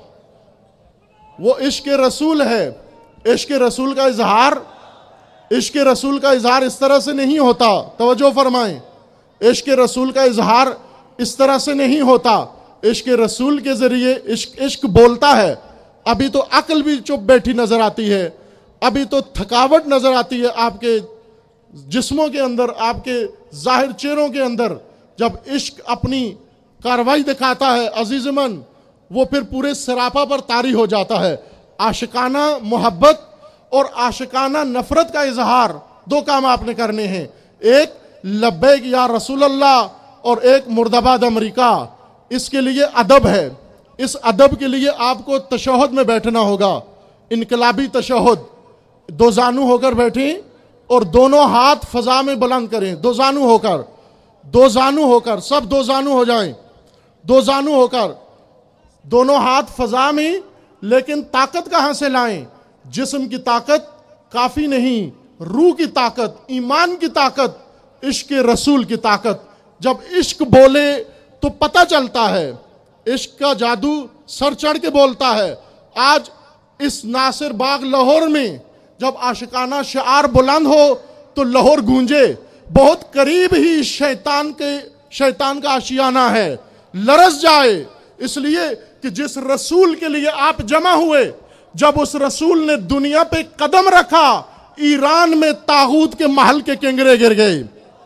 وہ عشق رسول ہے۔ عشق رسول کا اظہار عشق رسول کا اظہار اس طرح سے نہیں ہوتا، توجہ فرمائیں، عشق رسول کا اظہار اس طرح سے نہیں ہوتا۔ عشق رسول کے ذریعے عشق عشق بولتا ہے۔ ابھی تو عقل بھی چپ بیٹھی نظر آتی ہے، ابھی تو تھکاوٹ نظر آتی ہے آپ کے جسموں کے اندر، آپ کے ظاہر چہروں کے اندر۔ جب عشق اپنی کاروائی دکھاتا ہے عزیز من، وہ پھر پورے سراپا پر طاری ہو جاتا ہے۔ عاشقانہ محبت اور عاشقانہ نفرت کا اظہار، دو کام آپ نے کرنے ہیں، ایک لبیک یا رسول اللہ اور ایک مرد آباد امریکہ۔ اس کے لیے ادب ہے، اس ادب کے لیے آپ کو تشہد میں بیٹھنا ہوگا، انقلابی تشہد۔ دو زانو ہو کر بیٹھیں اور دونوں ہاتھ فضا میں بلند کریں، دو زانو ہو کر، دو زانو ہو کر، سب دو زانو ہو جائیں، دو زانو ہو کر، دونوں ہاتھ فضا میں، لیکن طاقت کہاں سے لائیں؟ جسم کی طاقت کافی نہیں، روح کی طاقت، ایمان کی طاقت، عشق رسول کی طاقت۔ جب عشق بولے تو پتہ چلتا ہے، عشق کا جادو سر چڑھ کے بولتا ہے۔ آج اس ناصر باغ لاہور میں جب عاشقانہ شعار بلند ہو تو لاہور گونجے۔ بہت قریب ہی شیطان کے شیطان کا آشیانہ ہے، لرز جائے، اس لیے کہ جس رسول کے لیے آپ جمع ہوئے، جب اس رسول نے دنیا پہ قدم رکھا، ایران میں طاغوت کے محل کے کنگرے گر گئے۔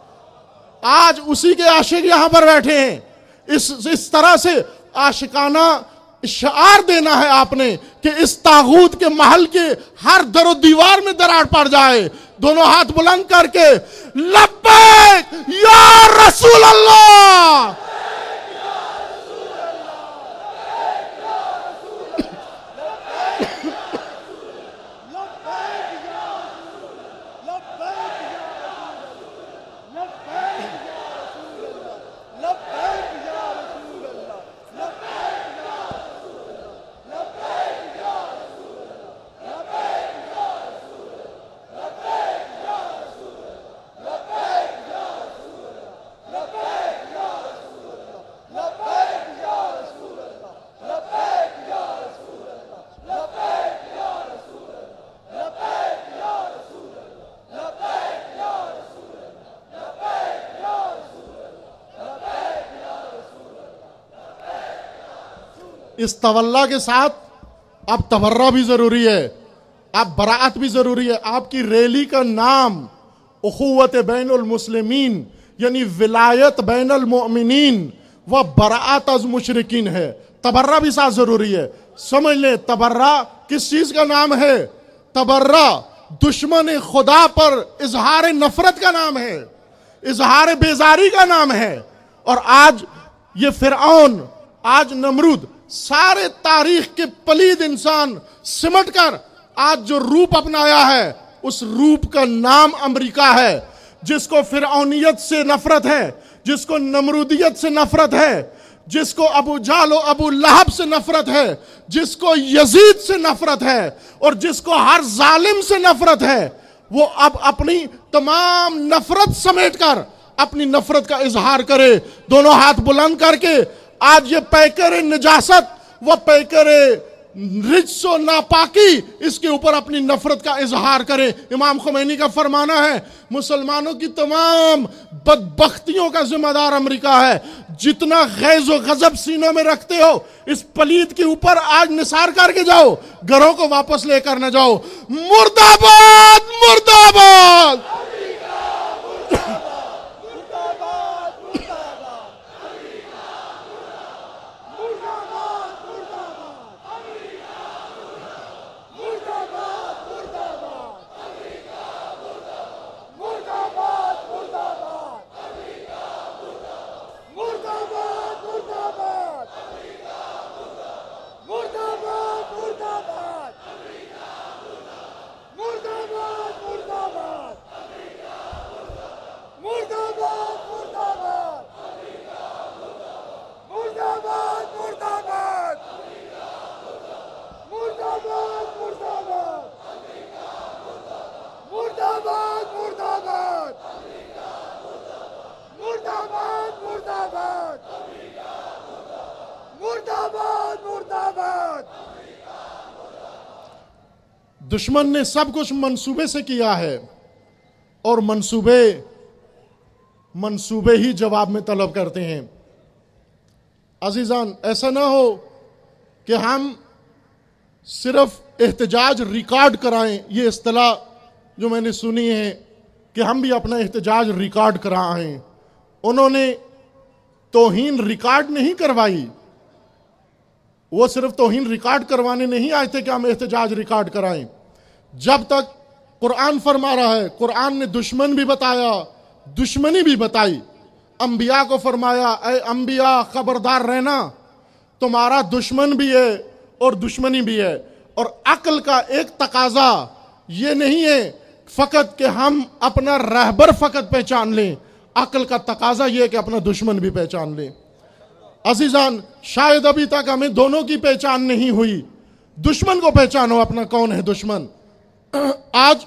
آج اسی کے عاشق یہاں پر بیٹھے ہیں۔ اس اس طرح سے عاشقانہ شعار دینا ہے آپ نے کہ اس طاغوت کے محل کے ہر در و دیوار میں دراڑ پڑ جائے۔ دونوں ہاتھ بلند کر کے لبیک یا رسول اللہ، اس تولا کے ساتھ اب تبرہ بھی ضروری ہے، اب براعت بھی ضروری ہے۔ آپ کی ریلی کا نام اخوت بین المسلمین یعنی ولایت بین المؤمنین و براعت از مشرکین ہے۔ تبرہ بھی ساتھ ضروری ہے۔ سمجھ لیں تبرہ کس چیز کا نام ہے؟ تبرہ دشمن خدا پر اظہار نفرت کا نام ہے، اظہار بیزاری کا نام ہے۔ اور آج یہ فرعون، آج نمرود، سارے تاریخ کے پلید انسان سمٹ کر آج جو روپ اپنایا ہے، اس روپ کا نام امریکہ ہے۔ جس کو فرعونیت سے نفرت ہے، جس کو نمرودیت سے نفرت ہے، جس کو ابو جہل و ابو لہب سے نفرت ہے، جس کو یزید سے نفرت ہے، اور جس کو ہر ظالم سے نفرت ہے، وہ اب اپنی تمام نفرت سمیٹ کر اپنی نفرت کا اظہار کرے، دونوں ہاتھ بلند کر کے۔ آج یہ پیکر نجاست و پیکر رجس و ناپاکی، اس کے اوپر اپنی نفرت کا اظہار کرے۔ امام خمینی کا فرمانا ہے مسلمانوں کی تمام بدبختیوں کا ذمہ دار امریکہ ہے۔ جتنا غیظ و غضب سینوں میں رکھتے ہو اس پلید کے اوپر آج نثار کر کے جاؤ، گھروں کو واپس لے کر نہ جاؤ۔ مرد آباد، مرد آباد۔ دشمن نے سب کچھ منصوبے سے کیا ہے اور منصوبے منصوبے ہی جواب میں طلب کرتے ہیں۔ عزیزان، ایسا نہ ہو کہ ہم صرف احتجاج ریکارڈ کرائیں۔ یہ اصطلاح جو میں نے سنی ہے کہ ہم بھی اپنا احتجاج ریکارڈ کرائیں، انہوں نے توہین ریکارڈ نہیں کروائی، وہ صرف توہین ریکارڈ کروانے نہیں آئے تھے کہ ہم احتجاج ریکارڈ کرائیں۔ جب تک قرآن فرما رہا ہے، قرآن نے دشمن بھی بتایا، دشمنی بھی بتائی۔ انبیاء کو فرمایا اے انبیاء خبردار رہنا، تمہارا دشمن بھی ہے اور دشمنی بھی ہے۔ اور عقل کا ایک تقاضا یہ نہیں ہے فقط کہ ہم اپنا رہبر فقط پہچان لیں، عقل کا تقاضا یہ ہے کہ اپنا دشمن بھی پہچان لیں۔ عزیزان، شاید ابھی تک ہمیں دونوں کی پہچان نہیں ہوئی۔ دشمن کو پہچانو، اپنا کون ہے دشمن۔ آج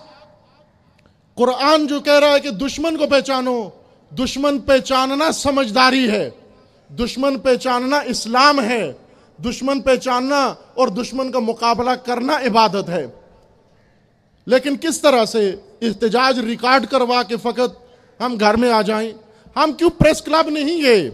قرآن جو کہہ رہا ہے کہ دشمن کو پہچانو، دشمن پہچاننا سمجھداری ہے، دشمن پہچاننا اسلام ہے، دشمن پہچاننا اور دشمن کا مقابلہ کرنا عبادت ہے۔ لیکن کس طرح سے احتجاج ریکارڈ کروا کے فقط ہم گھر میں آ جائیں؟ ہم کیوں پریس کلب نہیں گئے؟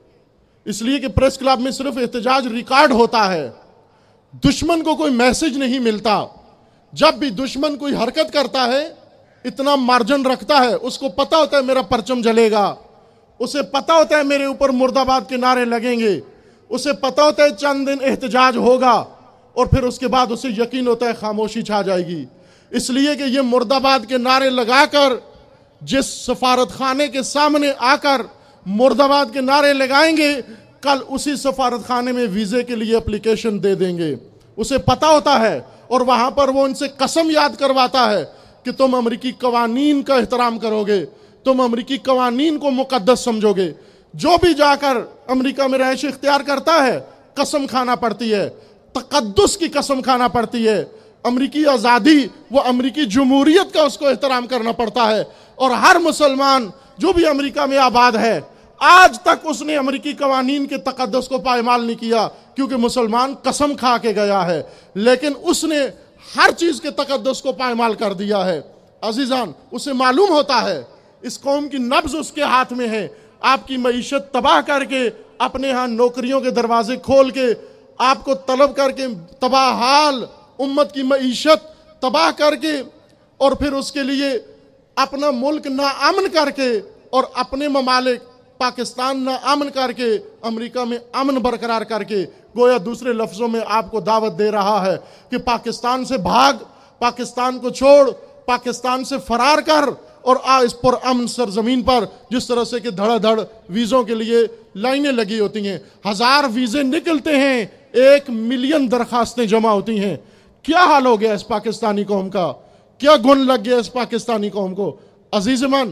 اس لیے کہ پریس کلب میں صرف احتجاج ریکارڈ ہوتا ہے، دشمن کو کوئی میسج نہیں ملتا۔ جب بھی دشمن کوئی حرکت کرتا ہے، اتنا مارجن رکھتا ہے، اس کو پتا ہوتا ہے میرا پرچم جلے گا، اسے پتا ہوتا ہے میرے اوپر مرد آباد کے نعرے لگیں گے، اسے پتا ہوتا ہے چند دن احتجاج ہوگا، اور پھر اس کے بعد اسے یقین ہوتا ہے خاموشی چھا جائے گی۔ اس لیے کہ یہ مرد آباد کے نعرے لگا کر جس سفارت خانے کے سامنے آ کر مرد آباد کے نعرے لگائیں گے، کل اسی سفارت خانے میں ویزے کے لیے اپلیکیشن دے دیں گے، اسے پتا ہوتا ہے۔ اور وہاں پر وہ ان سے قسم یاد کرواتا ہے کہ تم امریکی قوانین کا احترام کرو گے، تم امریکی قوانین کو مقدس سمجھو گے۔ جو بھی جا کر امریکہ میں رہائش اختیار کرتا ہے، قسم کھانا پڑتی ہے، تقدس کی قسم کھانا پڑتی ہے، امریکی آزادی، وہ امریکی جمہوریت کا اس کو احترام کرنا پڑتا ہے۔ اور ہر مسلمان جو بھی امریکہ میں آباد ہے، آج تک اس نے امریکی قوانین کے تقدس کو پائمال نہیں کیا، کیونکہ مسلمان قسم کھا کے گیا ہے، لیکن اس نے ہر چیز کے تقدس کو پائمال کر دیا ہے۔ عزیزان، اسے معلوم ہوتا ہے اس قوم کی نبض اس کے ہاتھ میں ہے۔ آپ کی معیشت تباہ کر کے، اپنے ہاں نوکریوں کے دروازے کھول کے، آپ کو طلب کر کے، تباہ حال امت کی معیشت تباہ کر کے، اور پھر اس کے لیے اپنا ملک ناامن کر کے، اور اپنے ممالک پاکستان ناامن کر کے، امریکہ میں امن برقرار کر کے، گویا دوسرے لفظوں میں آپ کو دعوت دے رہا ہے کہ پاکستان سے بھاگ، پاکستان کو چھوڑ، پاکستان سے فرار کر، اور آ اس پر امن سرزمین پر، جس طرح سے کہ دھڑا دھڑ ویزوں کے لیے لائنیں لگی ہوتی ہیں، ہزار ویزے نکلتے ہیں، ایک ملین درخواستیں جمع ہوتی ہیں۔ کیا حال ہو گیا اس پاکستانی قوم کا؟ کیا گن لگ گیا اس پاکستانی قوم کو؟ عزیز من،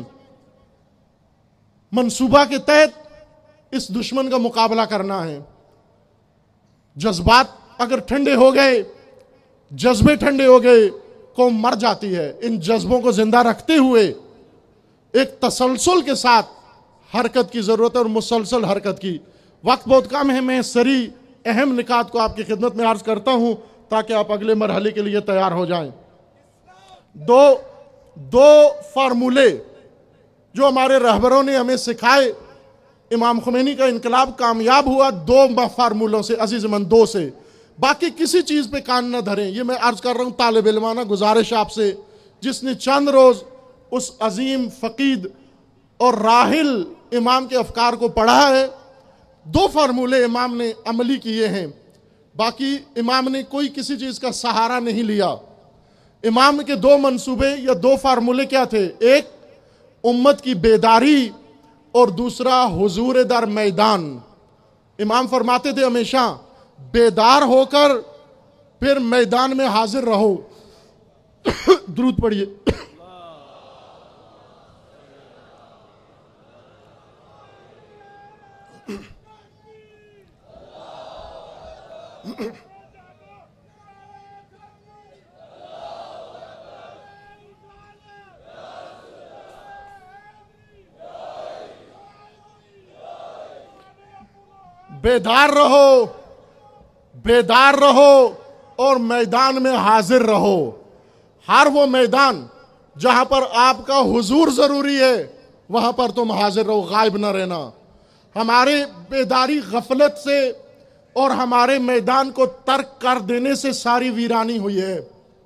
منصوبہ کے تحت اس دشمن کا مقابلہ کرنا ہے۔ جذبات اگر ٹھنڈے ہو گئے، جذبے ٹھنڈے ہو گئے، قوم مر جاتی ہے۔ ان جذبوں کو زندہ رکھتے ہوئے ایک تسلسل کے ساتھ حرکت کی ضرورت ہے، اور مسلسل حرکت کی۔ وقت بہت کم ہے، میں سری اہم نکات کو آپ کی خدمت میں عرض کرتا ہوں تاکہ آپ اگلے مرحلے کے لیے تیار ہو جائیں۔ دو دو فارمولے جو ہمارے رہبروں نے ہمیں سکھائے، امام خمینی کا انقلاب کامیاب ہوا دو فارمولوں سے، عزیز من، دو سے۔ باقی کسی چیز پہ کان نہ دھریں۔ یہ میں عرض کر رہا ہوں طالب علمانہ گزارش آپ سے، جس نے چند روز اس عظیم فقید اور راحل امام کے افکار کو پڑھا ہے، دو فارمولے امام نے عملی کیے ہیں، باقی امام نے کوئی کسی چیز کا سہارا نہیں لیا۔ امام کے دو منصوبے یا دو فارمولے کیا تھے؟ ایک امت کی بیداری، اور دوسرا حضور در میدان۔ امام فرماتے تھے ہمیشہ بیدار ہو کر پھر میدان میں حاضر رہو۔ درود پڑھیے۔ بیدار رہو، بیدار رہو اور میدان میں حاضر رہو۔ ہر وہ میدان جہاں پر آپ کا حضور ضروری ہے وہاں پر تم حاضر رہو، غائب نہ رہنا۔ ہمارے بیداری غفلت سے اور ہمارے میدان کو ترک کر دینے سے ساری ویرانی ہوئی ہے۔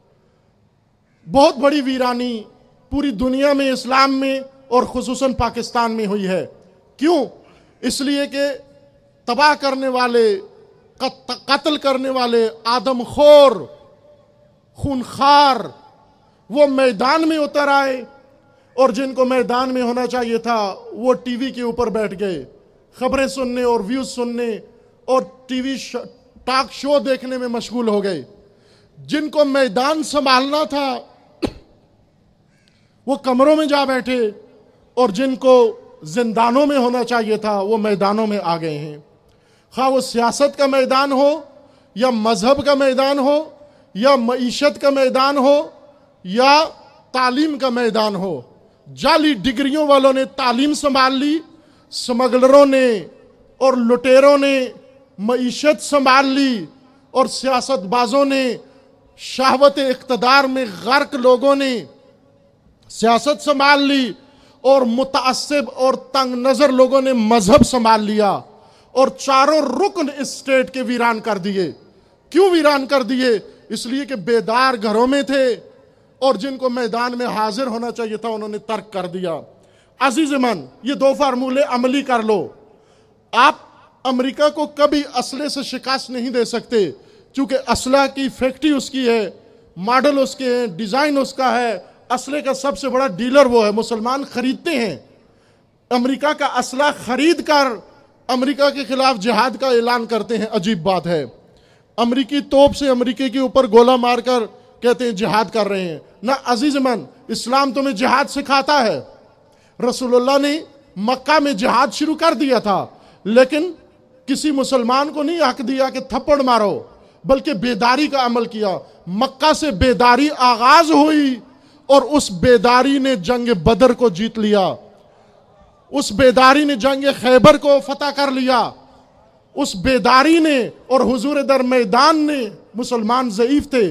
بہت بڑی ویرانی پوری دنیا میں، اسلام میں اور خصوصاً پاکستان میں ہوئی ہے۔ کیوں؟ اس لیے کہ تباہ کرنے والے، قتل کرنے والے، آدم خور، خونخوار وہ میدان میں اتر آئے، اور جن کو میدان میں ہونا چاہیے تھا وہ ٹی وی کے اوپر بیٹھ گئے، خبریں سننے اور ویوز سننے اور ٹی وی ٹاک شو دیکھنے میں مشغول ہو گئے۔ جن کو میدان سنبھالنا تھا وہ کمروں میں جا بیٹھے، اور جن کو زندانوں میں ہونا چاہیے تھا وہ میدانوں میں آ گئے ہیں۔ خواہ وہ سیاست کا میدان ہو یا مذہب کا میدان ہو یا معیشت کا میدان ہو یا تعلیم کا میدان ہو، جعلی ڈگریوں والوں نے تعلیم سنبھال لی، سمگلروں نے اور لٹیروں نے معیشت سنبھال لی، اور سیاست بازوں نے، شہوت اقتدار میں غرق لوگوں نے سیاست سنبھال لی، اور متعصب اور تنگ نظر لوگوں نے مذہب سنبھال لیا، اور چاروں رکن اسٹیٹ کے ویران کر دیے۔ کیوں ویران کر دیے؟ اس لیے کہ بیدار گھروں میں تھے، اور جن کو میدان میں حاضر ہونا چاہیے تھا انہوں نے ترک کر دیا۔ عزیز من، یہ دو فارمولے عملی کر لو۔ آپ امریکہ کو کبھی اسلحے سے شکست نہیں دے سکتے، کیونکہ اسلحہ کی فیکٹری اس کی ہے، ماڈل اس کے ہیں، ڈیزائن اس کا ہے، اسلحے کا سب سے بڑا ڈیلر وہ ہے۔ مسلمان خریدتے ہیں۔ امریکہ کا اسلحہ خرید کر امریکہ کے خلاف جہاد کا اعلان کرتے ہیں، عجیب بات ہے۔ امریکی توپ سے امریکہ کے اوپر گولہ مار کر کہتے ہیں جہاد کر رہے ہیں۔ نہ عزیز من، اسلام تمہیں جہاد سکھاتا ہے۔ رسول اللہ نے مکہ میں جہاد شروع کر دیا تھا، لیکن کسی مسلمان کو نہیں حق دیا کہ تھپڑ مارو، بلکہ بیداری کا عمل کیا۔ مکہ سے بیداری آغاز ہوئی، اور اس بیداری نے جنگ بدر کو جیت لیا، اس بیداری نے جنگ خیبر کو فتح کر لیا، اس بیداری نے اور حضور در میدان نے۔ مسلمان ضعیف تھے،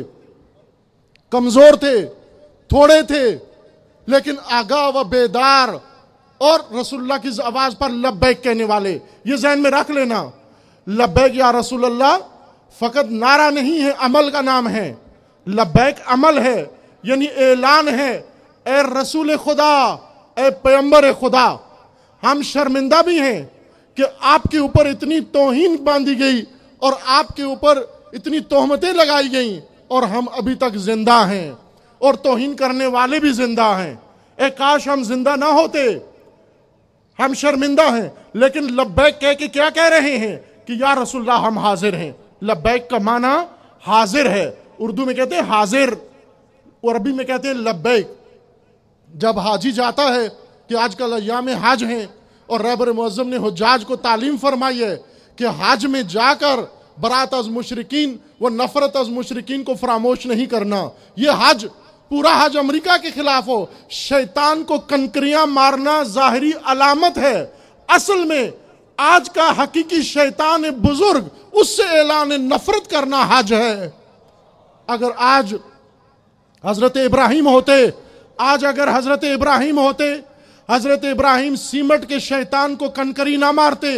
کمزور تھے، تھوڑے تھے، لیکن آگاہ و بیدار، اور رسول اللہ کی آواز پر لبیک کہنے والے۔ یہ ذہن میں رکھ لینا، لبیک یا رسول اللہ فقط نعرہ نہیں ہے، عمل کا نام ہے۔ لبیک عمل ہے، یعنی اعلان ہے، اے رسول خدا، اے پیغمبر خدا، ہم شرمندہ بھی ہیں کہ آپ کے اوپر اتنی توہین باندھی گئی اور آپ کے اوپر اتنی تہمتیں لگائی گئیں، اور ہم ابھی تک زندہ ہیں، اور توہین کرنے والے بھی زندہ ہیں۔ اے کاش ہم زندہ نہ ہوتے، ہم شرمندہ ہیں، لیکن لبیک کہہ کے کیا کہہ رہے ہیں کہ یا رسول اللہ ہم حاضر ہیں۔ لبیک کا معنی حاضر ہے، اردو میں کہتے ہیں حاضر، عربی میں کہتے ہیں لبیک۔ جب حاجی جاتا ہے کہ آج کل ایام حج ہیں، اور رہبر معظم نے حجاج کو تعلیم فرمائی ہے کہ حج میں جا کر برات از مشرکین و نفرت از مشرکین کو فراموش نہیں کرنا۔ یہ حج، پورا حج امریکہ کے خلاف ہو، شیطان کو کنکریاں مارنا ظاہری علامت ہے، اصل میں آج کا حقیقی شیطان بزرگ اس سے اعلان نفرت کرنا حج ہے۔ اگر آج حضرت ابراہیم ہوتے، آج اگر حضرت ابراہیم ہوتے، حضرت ابراہیم سیمٹ کے شیطان کو کنکری نہ مارتے،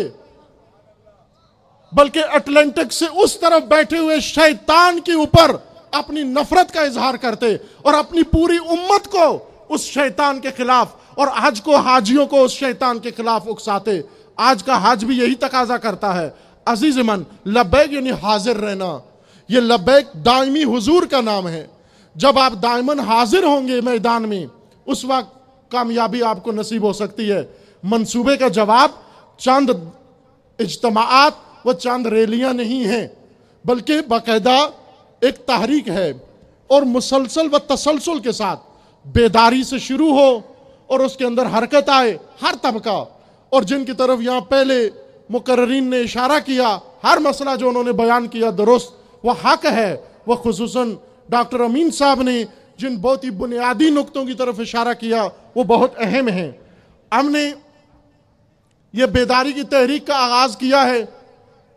بلکہ اٹلانٹک سے اس طرف بیٹھے ہوئے شیطان کے اوپر اپنی نفرت کا اظہار کرتے، اور اپنی پوری امت کو اس شیطان کے خلاف، اور حج کو، حاجیوں کو اس شیطان کے خلاف اکساتے۔ آج کا حج بھی یہی تقاضا کرتا ہے۔ عزیز من، لبیک یعنی حاضر رہنا۔ یہ لبیک دائمی حضور کا نام ہے۔ جب آپ دائماً حاضر ہوں گے میدان میں، اس وقت کامیابی آپ کو نصیب ہو سکتی ہے۔ منصوبے کا جواب چند اجتماعات و چند ریلیاں نہیں ہیں، بلکہ باقاعدہ ایک تحریک ہے، اور مسلسل و تسلسل کے ساتھ بیداری سے شروع ہو، اور اس کے اندر حرکت آئے ہر طبقہ، اور جن کی طرف یہاں پہلے مقررین نے اشارہ کیا، ہر مسئلہ جو انہوں نے بیان کیا درست وہ حق ہے۔ وہ خصوصاً ڈاکٹر امین صاحب نے جن بہت ہی بنیادی نقطوں کی طرف اشارہ کیا وہ بہت اہم ہیں۔ ہم نے یہ بیداری کی تحریک کا آغاز کیا ہے۔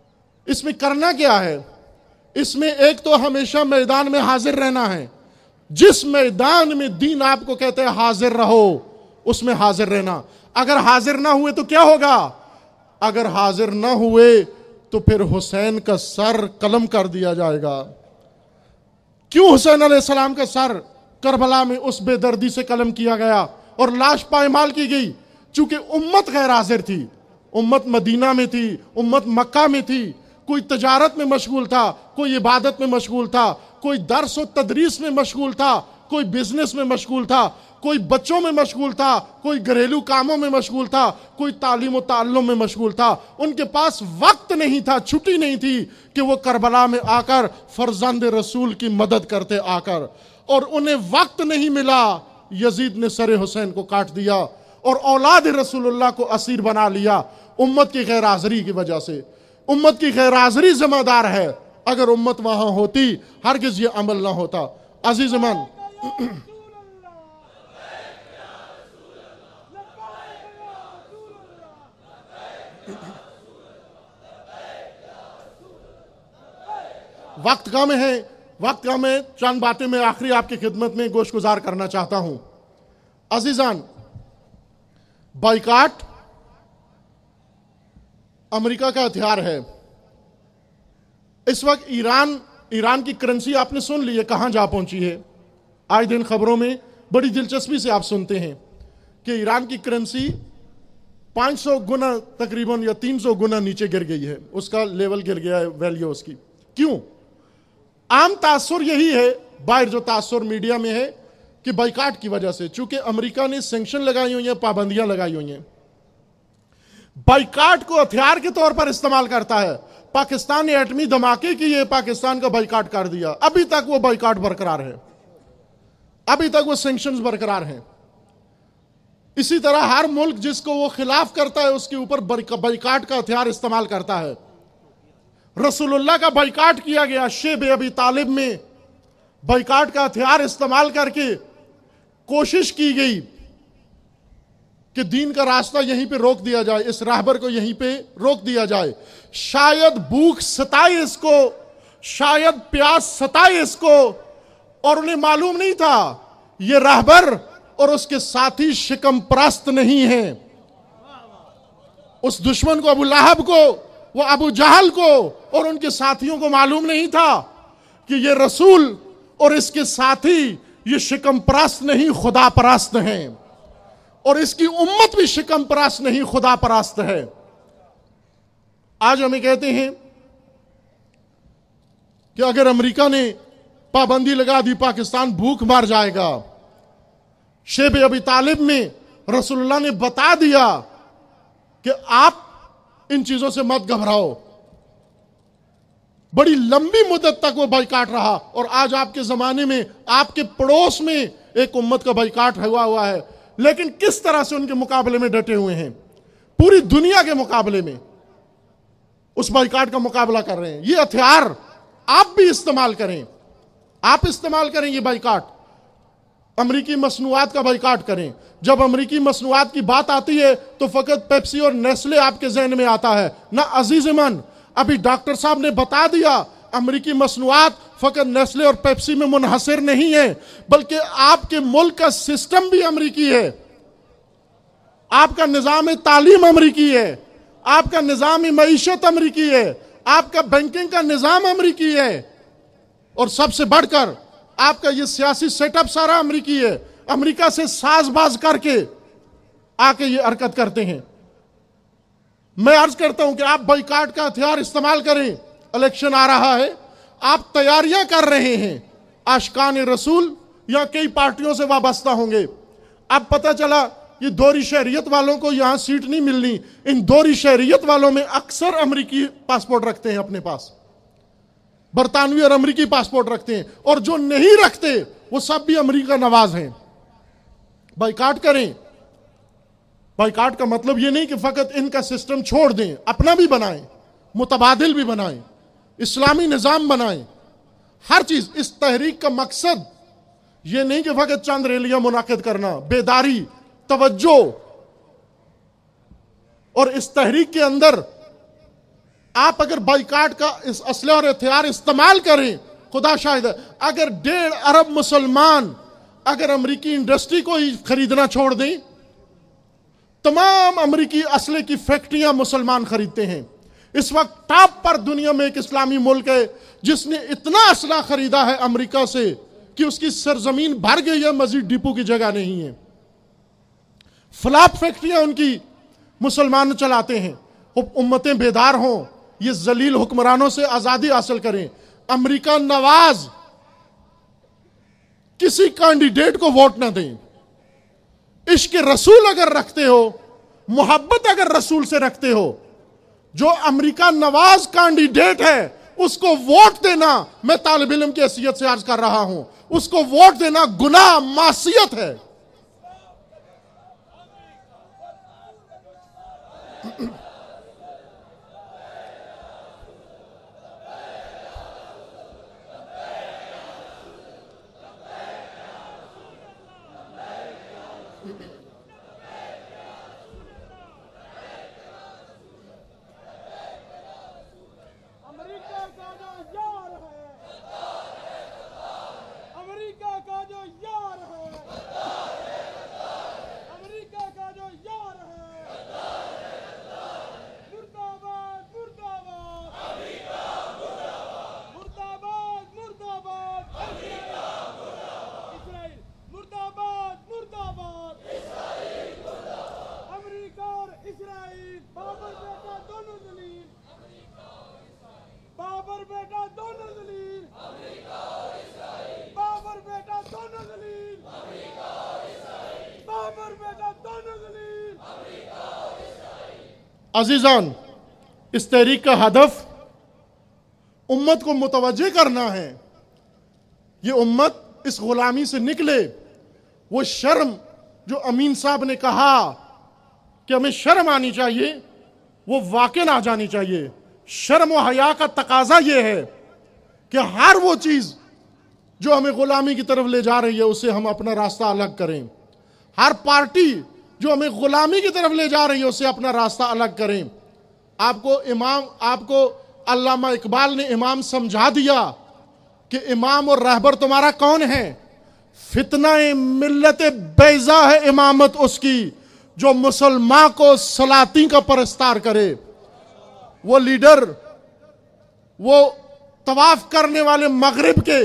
اس میں کرنا کیا ہے؟ اس میں ایک تو ہمیشہ میدان میں حاضر رہنا ہے، جس میدان میں دین آپ کو کہتے ہیں حاضر رہو، اس میں حاضر رہنا. اگر حاضر نہ ہوئے تو کیا ہوگا؟ اگر حاضر نہ ہوئے تو پھر حسین کا سر قلم کر دیا جائے گا. کیوں حسین علیہ السلام کا سر کربلا میں اس بے دردی سے قلم کیا گیا اور لاش پائمال کی گئی؟ چونکہ امت غیر حاضر تھی. امت مدینہ میں تھی، امت مکہ میں تھی. کوئی تجارت میں مشغول تھا، کوئی عبادت میں مشغول تھا، کوئی درس و تدریس میں مشغول تھا، کوئی بزنس میں مشغول تھا، کوئی بچوں میں مشغول تھا، کوئی گھریلو کاموں میں مشغول تھا، کوئی تعلیم و تعلم میں مشغول تھا. ان کے پاس وقت نہیں تھا، چھٹی نہیں تھی کہ وہ کربلا میں آ کر فرزند رسول کی مدد کرتے آ کر. اور انہیں وقت نہیں ملا، یزید نے سر حسین کو کاٹ دیا اور اولاد رسول اللہ کو اسیر بنا لیا امت کی غیر حاضری کی وجہ سے. امت کی غیر حاضری ذمہ دار ہے. اگر امت وہاں ہوتی ہرگز یہ عمل نہ ہوتا. عزیز من، وقت کم ہے، وقت کم ہے. چند باتیں میں آخری آپ کی خدمت میں گوش گزار کرنا چاہتا ہوں. عزیزان، بائیکاٹ امریکہ کا ہتھیار ہے. اس وقت ایران ایران کی کرنسی آپ نے سن لی ہے کہاں جا پہنچی ہے. آج دن خبروں میں بڑی دلچسپی سے آپ سنتے ہیں کہ ایران کی کرنسی پانچ سو گنا تقریباً یا تین سو گنا نیچے گر گئی ہے. اس کا لیول گر گیا ہے، ویلیو اس کی. کیوں؟ عام تاثر یہی ہے، باہر جو تاثر میڈیا میں ہے، کہ بائیکاٹ کی وجہ سے. چونکہ امریکہ نے سینکشن لگائی ہوئی ہیں، پابندیاں لگائی ہوئی ہیں. بائیکاٹ کو ہتھیار کے طور پر استعمال کرتا ہے. پاکستان نے ایٹمی دھماکے کیے، پاکستان کا بائیکاٹ کر دیا. ابھی تک وہ بائیکاٹ برقرار ہے، ابھی تک وہ سینکشنز برقرار ہیں. اسی طرح ہر ملک جس کو وہ خلاف کرتا ہے اس کے اوپر بائیکاٹ کا ہتھیار استعمال کرتا ہے. رسول اللہ کا بائیکاٹ کیا گیا. شیب ابی طالب میں بائیکاٹ کا ہتھیار استعمال کر کے کوشش کی گئی کہ دین کا راستہ یہیں پہ روک دیا جائے، اس راہبر کو یہیں پہ روک دیا جائے. شاید بھوک ستائے اس کو، شاید پیاس ستائے اس کو، اور انہیں معلوم نہیں تھا یہ راہبر اور اس کے ساتھی شکم پرست نہیں ہیں. اس دشمن کو، ابو لہب کو، وہ ابو جہل کو اور ان کے ساتھیوں کو معلوم نہیں تھا کہ یہ رسول اور اس کے ساتھی یہ شکم پرست نہیں، خدا پرست ہیں. اور اس کی امت بھی شکم پرست نہیں، خدا پرست ہے. آج ہمیں کہتے ہیں کہ اگر امریکہ نے پابندی لگا دی پاکستان بھوک مار جائے گا. شیب ابی طالب میں رسول اللہ نے بتا دیا کہ آپ ان چیزوں سے مت گھبراؤ. بڑی لمبی مدت تک وہ بائیکاٹ رہا، اور آج آپ کے زمانے میں آپ کے پڑوس میں ایک امت کا بائیکاٹ ہوا ہوا ہے. لیکن کس طرح سے ان کے مقابلے میں ڈٹے ہوئے ہیں، پوری دنیا کے مقابلے میں اس بائیکاٹ کا مقابلہ کر رہے ہیں. یہ ہتھیار آپ بھی استعمال کریں، آپ استعمال کریں یہ بائیکاٹ. امریکی مصنوعات کا بائیکاٹ کریں. جب امریکی مصنوعات کی بات آتی ہے تو فقط پیپسی اور نیسلے آپ کے ذہن میں آتا ہے. نہ عزیز من، ابھی ڈاکٹر صاحب نے بتا دیا امریکی مصنوعات فقط نیسلے اور پیپسی میں منحصر نہیں ہے، بلکہ آپ کے ملک کا سسٹم بھی امریکی ہے. آپ کا نظام تعلیم امریکی ہے، آپ کا نظام معیشت امریکی ہے، آپ کا بینکنگ کا نظام امریکی ہے، اور سب سے بڑھ کر آپ کا یہ سیاسی سیٹ اپ سارا امریکی ہے. امریکہ سے ساز باز کر کے آ کے یہ حرکت کرتے ہیں. میں عرض کرتا ہوں کہ آپ بائیکاٹ کا ہتھیار استعمال کریں. الیکشن آ رہا ہے، آپ تیاریاں کر رہے ہیں. عاشقان رسول یا کئی پارٹیوں سے وابستہ ہوں گے. اب پتہ چلا یہ دوہری شہریت والوں کو یہاں سیٹ نہیں ملنی. ان دوہری شہریت والوں میں اکثر امریکی پاسپورٹ رکھتے ہیں اپنے پاس، برطانوی اور امریکی پاسپورٹ رکھتے ہیں، اور جو نہیں رکھتے وہ سب بھی امریکہ نواز ہیں. بائیکاٹ کریں. بائیکاٹ کا مطلب یہ نہیں کہ فقط ان کا سسٹم چھوڑ دیں، اپنا بھی بنائیں، متبادل بھی بنائیں، اسلامی نظام بنائیں. ہر چیز. اس تحریک کا مقصد یہ نہیں کہ فقط چند ریلیاں منعقد کرنا. بیداری، توجہ. اور اس تحریک کے اندر آپ اگر بائیکاٹ کا اس اسلحہ اور ہتھیار استعمال کریں خدا شاہد ہے، اگر ڈیڑھ ارب مسلمان اگر امریکی انڈسٹری کو ہی خریدنا چھوڑ دیں، تمام امریکی اسلحے کی فیکٹریاں مسلمان خریدتے ہیں۔ اس وقت ٹاپ پر دنیا میں ایک اسلامی ملک ہے جس نے اتنا اسلحہ خریدا ہے امریکہ سے کہ اس کی سرزمین بھر گئی ہے، مزید ڈپو کی جگہ نہیں ہے۔ فلاپ فیکٹریاں ان کی مسلمان چلاتے ہیں۔ امتیں بیدار ہوں، یہ ذلیل حکمرانوں سے آزادی حاصل کریں۔ امریکہ نواز کسی کینڈیڈیٹ کو ووٹ نہ دیں۔ عشق رسول اگر رکھتے ہو، محبت اگر رسول سے رکھتے ہو، جو امریکہ نواز کینڈیڈیٹ ہے اس کو ووٹ دینا، میں طالب علم کی حیثیت سے عرض کر رہا ہوں، اس کو ووٹ دینا گناہ، معصیت ہے۔ عزیزان، اس تحریک کا ہدف امت کو متوجہ کرنا ہے۔ یہ امت اس غلامی سے نکلے۔ وہ شرم جو امین صاحب نے کہا کہ ہمیں شرم آنی چاہیے، وہ واقع آ جانی چاہیے۔ شرم و حیا کا تقاضا یہ ہے کہ ہر وہ چیز جو ہمیں غلامی کی طرف لے جا رہی ہے اسے ہم اپنا راستہ الگ کریں۔ ہر پارٹی جو ہمیں غلامی کی طرف لے جا رہی ہے اسے اپنا راستہ الگ کریں۔ آپ کو امام آپ کو علامہ اقبال نے امام سمجھا دیا کہ امام اور رہبر تمہارا کون ہے؟ فتنہ ملت بیضا ہے امامت اس کی، جو مسلمان کو سلاطین کا پرستار کرے۔ وہ لیڈر، وہ طواف کرنے والے مغرب کے،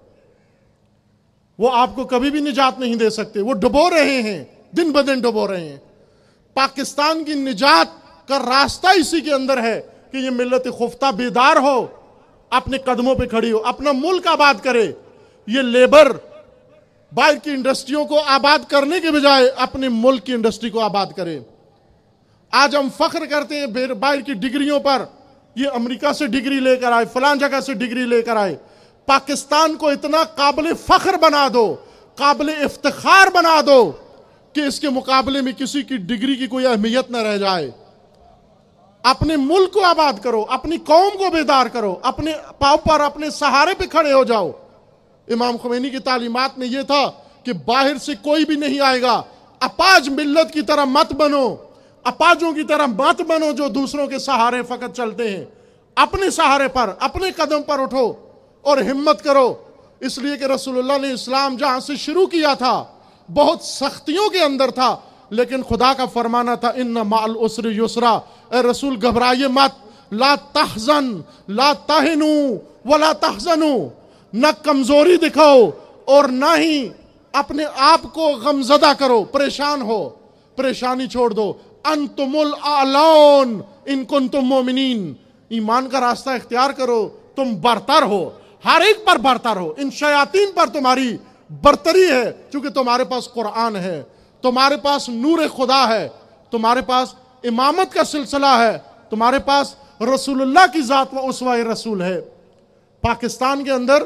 وہ آپ کو کبھی بھی نجات نہیں دے سکتے۔ وہ ڈبو رہے ہیں، دن بدن ڈبو رہے ہیں۔ پاکستان کی نجات کا راستہ اسی کے اندر ہے کہ یہ ملت خفتہ بیدار ہو، اپنے قدموں پہ کھڑی ہو، اپنا ملک آباد کرے۔ یہ لیبر باہر کی انڈسٹریوں کو آباد کرنے کے بجائے اپنے ملک کی انڈسٹری کو آباد کرے۔ آج ہم فخر کرتے ہیں باہر کی ڈگریوں پر، یہ امریکہ سے ڈگری لے کر آئے، فلان جگہ سے ڈگری لے کر آئے۔ پاکستان کو اتنا قابل فخر بنا دو، قابل افتخار بنا دو کہ اس کے مقابلے میں کسی کی ڈگری کی کوئی اہمیت نہ رہ جائے۔ اپنے ملک کو آباد کرو، اپنی قوم کو بیدار کرو، اپنے پاؤں پر اپنے سہارے پہ کھڑے ہو جاؤ۔ امام خمینی کی تعلیمات میں یہ تھا کہ باہر سے کوئی بھی نہیں آئے گا، اپاج ملت کی طرح مت بنو، اپاجوں کی طرح مت بنو جو دوسروں کے سہارے فقط چلتے ہیں۔ اپنے سہارے پر، اپنے قدم پر اٹھو اور ہمت کرو، اس لیے کہ رسول اللہ نے اسلام جہاں سے شروع کیا تھا بہت سختیوں کے اندر تھا، لیکن خدا کا فرمانا تھا ان مع العسر یسرا، اے رسول گھبرائیے مت، لا تحزن لا تہنوا ولا تحزنوا، نہ کمزوری دکھاؤ اور نہ ہی اپنے آپ کو غمزدہ کرو، پریشان ہو، پریشانی چھوڑ دو۔ انتم الاعلون ان کنتم مومنین، ایمان کا راستہ اختیار کرو، تم برتر ہو، ہر ایک پر برتر ہو۔ ان شیاطین پر تمہاری برتری ہے چونکہ تمہارے پاس قرآن ہے، تمہارے پاس نور خدا ہے، تمہارے پاس امامت کا سلسلہ ہے، تمہارے پاس رسول اللہ کی ذات و اسوہ رسول ہے۔ پاکستان کے اندر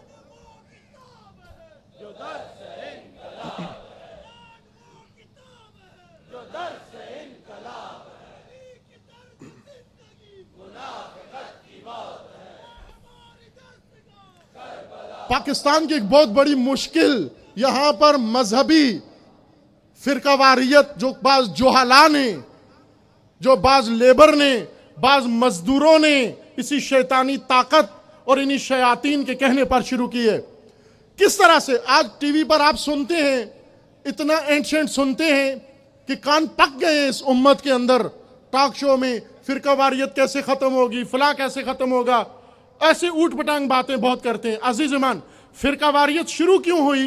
پاکستان کی ایک بہت بڑی مشکل یہاں پر مذہبی فرقہ واریت جو بعض جوہلا نے، جو بعض لیبر نے، بعض مزدوروں نے اسی شیطانی طاقت اور انہی شیاطین کے کہنے پر شروع کیے. کس طرح سے آج ٹی وی پر آپ سنتے ہیں, اتنا اینشنٹ سنتے ہیں کہ کان پک گئے ہیں اس امت کے اندر. ٹاک شو میں فرقہ واریت کیسے ختم ہوگی, فلاں کیسے ختم ہوگا, ایسے اوٹ پٹانگ باتیں بہت کرتے ہیں. عزیزمان, فرقہ واریت شروع کیوں ہوئی؟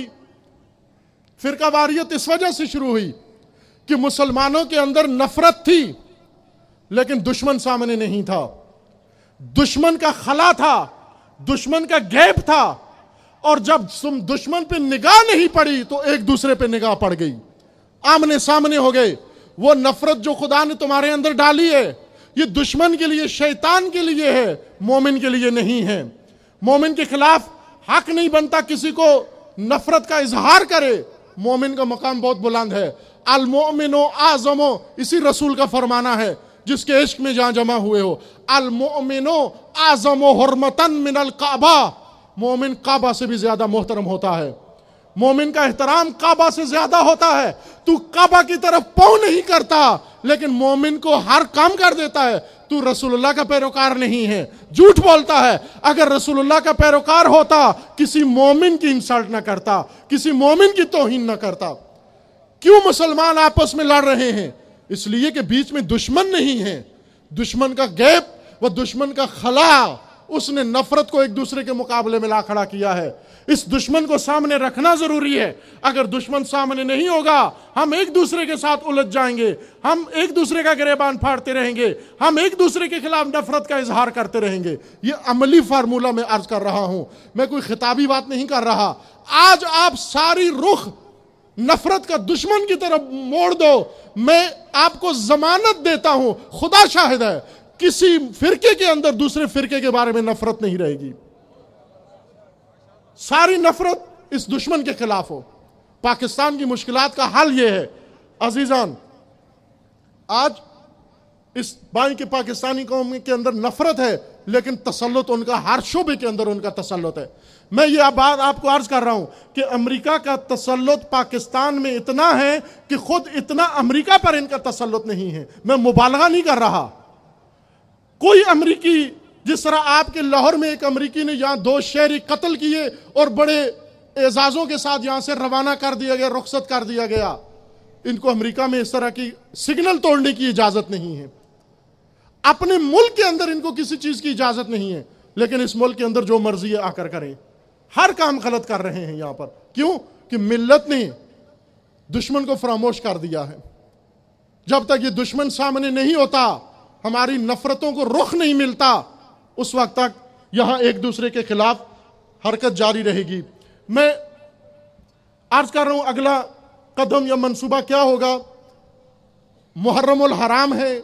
فرقہ واریت اس وجہ سے شروع ہوئی کہ مسلمانوں کے اندر نفرت تھی لیکن دشمن سامنے نہیں تھا. دشمن کا خلا تھا, دشمن کا گیپ تھا, اور جب تم دشمن پہ نگاہ نہیں پڑی تو ایک دوسرے پہ نگاہ پڑ گئی, آمنے سامنے ہو گئے. وہ نفرت جو خدا نے تمہارے اندر ڈالی ہے یہ دشمن کے لیے, شیطان کے لیے ہے, مومن کے لیے نہیں ہے. مومن کے خلاف حق نہیں بنتا کسی کو نفرت کا اظہار کرے. مومن کا مقام بہت بلند ہے. المؤمن اعظم, اسی رسول کا فرمانا ہے جس کے عشق میں جہاں جمع ہوئے ہو. المؤمن اعظم حرمتا من الکعبہ, مومن کعبہ سے بھی زیادہ محترم ہوتا ہے. مومن کا احترام کعبہ سے زیادہ ہوتا ہے. تو کعبہ کی طرف پاؤں نہیں کرتا لیکن مومن کو ہر کام کر دیتا ہے. تو رسول اللہ کا پیروکار نہیں ہے, جھوٹ بولتا ہے. اگر رسول اللہ کا پیروکار ہوتا کسی مومن کی انسلٹ نہ کرتا, کسی مومن کی توہین نہ کرتا. کیوں مسلمان آپس میں لڑ رہے ہیں؟ اس لیے کہ بیچ میں دشمن نہیں ہے. دشمن کا گیپ و دشمن کا خلا, اس نے نفرت کو ایک دوسرے کے مقابلے میں لا کھڑا کیا ہے. اس دشمن کو سامنے رکھنا ضروری ہے. اگر دشمن سامنے نہیں ہوگا ہم ایک دوسرے کے ساتھ الجھ جائیں گے, ہم ایک دوسرے کا گریبان پھاڑتے رہیں گے, ہم ایک دوسرے کے خلاف نفرت کا اظہار کرتے رہیں گے. یہ عملی فارمولہ میں عرض کر رہا ہوں, میں کوئی خطابی بات نہیں کر رہا. آج آپ ساری رخ نفرت کا دشمن کی طرف موڑ دو, میں آپ کو ضمانت دیتا ہوں, خدا شاہد ہے, کسی فرقے کے اندر دوسرے فرقے کے بارے میں نفرت نہیں رہے گی. ساری نفرت اس دشمن کے خلاف ہو. پاکستان کی مشکلات کا حل یہ ہے عزیزان, آج اس بائیں کے پاکستانی قوم کے اندر نفرت ہے لیکن تسلط ان کا ہر شعبے کے اندر ان کا تسلط ہے. میں یہ بات آپ کو عرض کر رہا ہوں کہ امریکہ کا تسلط پاکستان میں اتنا ہے کہ خود اتنا امریکہ پر ان کا تسلط نہیں ہے. میں مبالغہ نہیں کر رہا. کوئی امریکی, جس طرح آپ کے لاہور میں ایک امریکی نے یہاں دو شہری قتل کیے اور بڑے اعزازوں کے ساتھ یہاں سے روانہ کر دیا گیا, رخصت کر دیا گیا, ان کو امریکہ میں اس طرح کی سگنل توڑنے کی اجازت نہیں ہے. اپنے ملک کے اندر ان کو کسی چیز کی اجازت نہیں ہے, لیکن اس ملک کے اندر جو مرضی ہے آ کر کریں. ہر کام غلط کر رہے ہیں یہاں پر. کیوں؟ کہ ملت نے دشمن کو فراموش کر دیا ہے. جب تک یہ دشمن سامنے نہیں ہوتا, ہماری نفرتوں کو رخ نہیں ملتا, اس وقت تک یہاں ایک دوسرے کے خلاف حرکت جاری رہے گی. میں عرض کر رہا ہوں اگلا قدم یا منصوبہ کیا ہوگا. محرم الحرام ہے.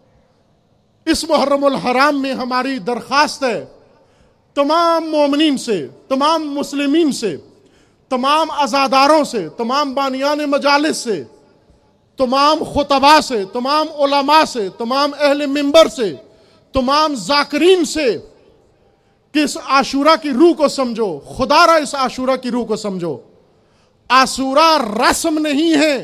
اس محرم الحرام میں ہماری درخواست ہے تمام مومنین سے, تمام مسلمین سے, تمام عزاداروں سے, تمام بانیان مجالس سے, تمام خطباء سے, تمام علماء سے, تمام اہل منبر سے, تمام ذاکرین سے کہ اس عاشورہ کی روح کو سمجھو. خدا را اس عاشورہ کی روح کو سمجھو. عاشورہ رسم نہیں ہے,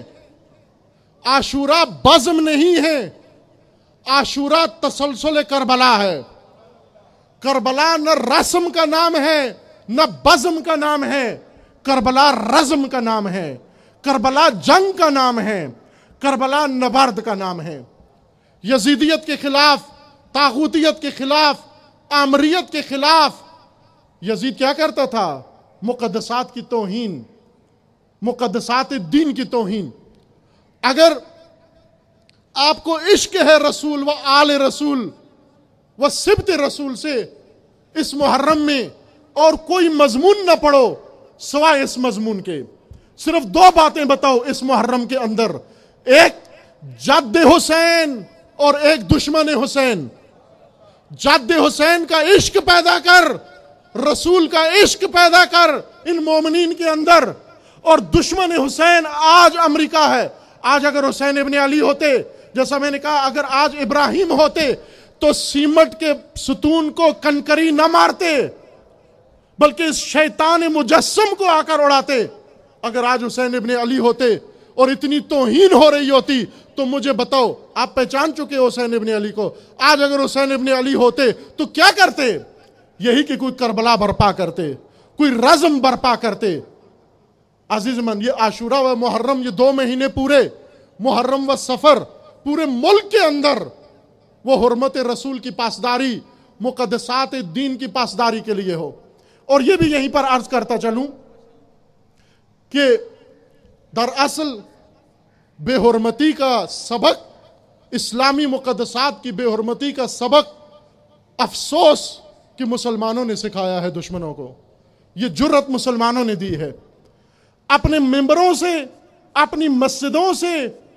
عاشورہ بزم نہیں ہے, عاشورہ تسلسل کربلا ہے. کربلا نہ رسم کا نام ہے نہ بزم کا نام ہے, کربلا رزم کا نام ہے, کربلا جنگ کا نام ہے, کربلا نبرد کا نام ہے. یزیدیت کے خلاف, طاغوتیت کے خلاف, آمریت کے خلاف یزید کیا کرتا تھا؟ مقدسات کی توہین, مقدسات دین کی توہین. اگر آپ کو عشق ہے رسول و آل رسول و سبت رسول سے, اس محرم میں اور کوئی مضمون نہ پڑھو سوائے اس مضمون کے. صرف دو باتیں بتاؤ اس محرم کے اندر, ایک جد حسین اور ایک دشمن حسین. جد حسین کا عشق پیدا کر, رسول کا عشق پیدا کر ان مومنین کے اندر. اور دشمن حسین آج امریکہ ہے. آج اگر حسین ابن علی ہوتے, جیسا میں نے کہا, اگر آج ابراہیم ہوتے تو سیمٹ کے ستون کو کنکری نہ مارتے بلکہ اس شیطان مجسم کو آ کر اڑاتے. اگر آج حسین ابن علی ہوتے اور اتنی توہین ہو رہی ہوتی تو مجھے بتاؤ, آپ پہچان چکے حسین ابن علی کو, آج اگر حسین ابن علی ہوتے تو کیا کرتے؟ یہی کہ کوئی کربلا برپا کرتے, کوئی رزم برپا کرتے. عزیز من, یہ عاشورہ و محرم, یہ دو مہینے پورے, محرم و سفر, پورے ملک کے اندر وہ حرمت رسول کی پاسداری, مقدسات دین کی پاسداری کے لیے ہو. اور یہ بھی یہیں پر عرض کرتا چلوں کہ دراصل بے حرمتی کا سبق, اسلامی مقدسات کی بے حرمتی کا سبق افسوس کہ مسلمانوں نے سکھایا ہے دشمنوں کو. یہ جرأت مسلمانوں نے دی ہے, اپنے ممبروں سے, اپنی مسجدوں سے,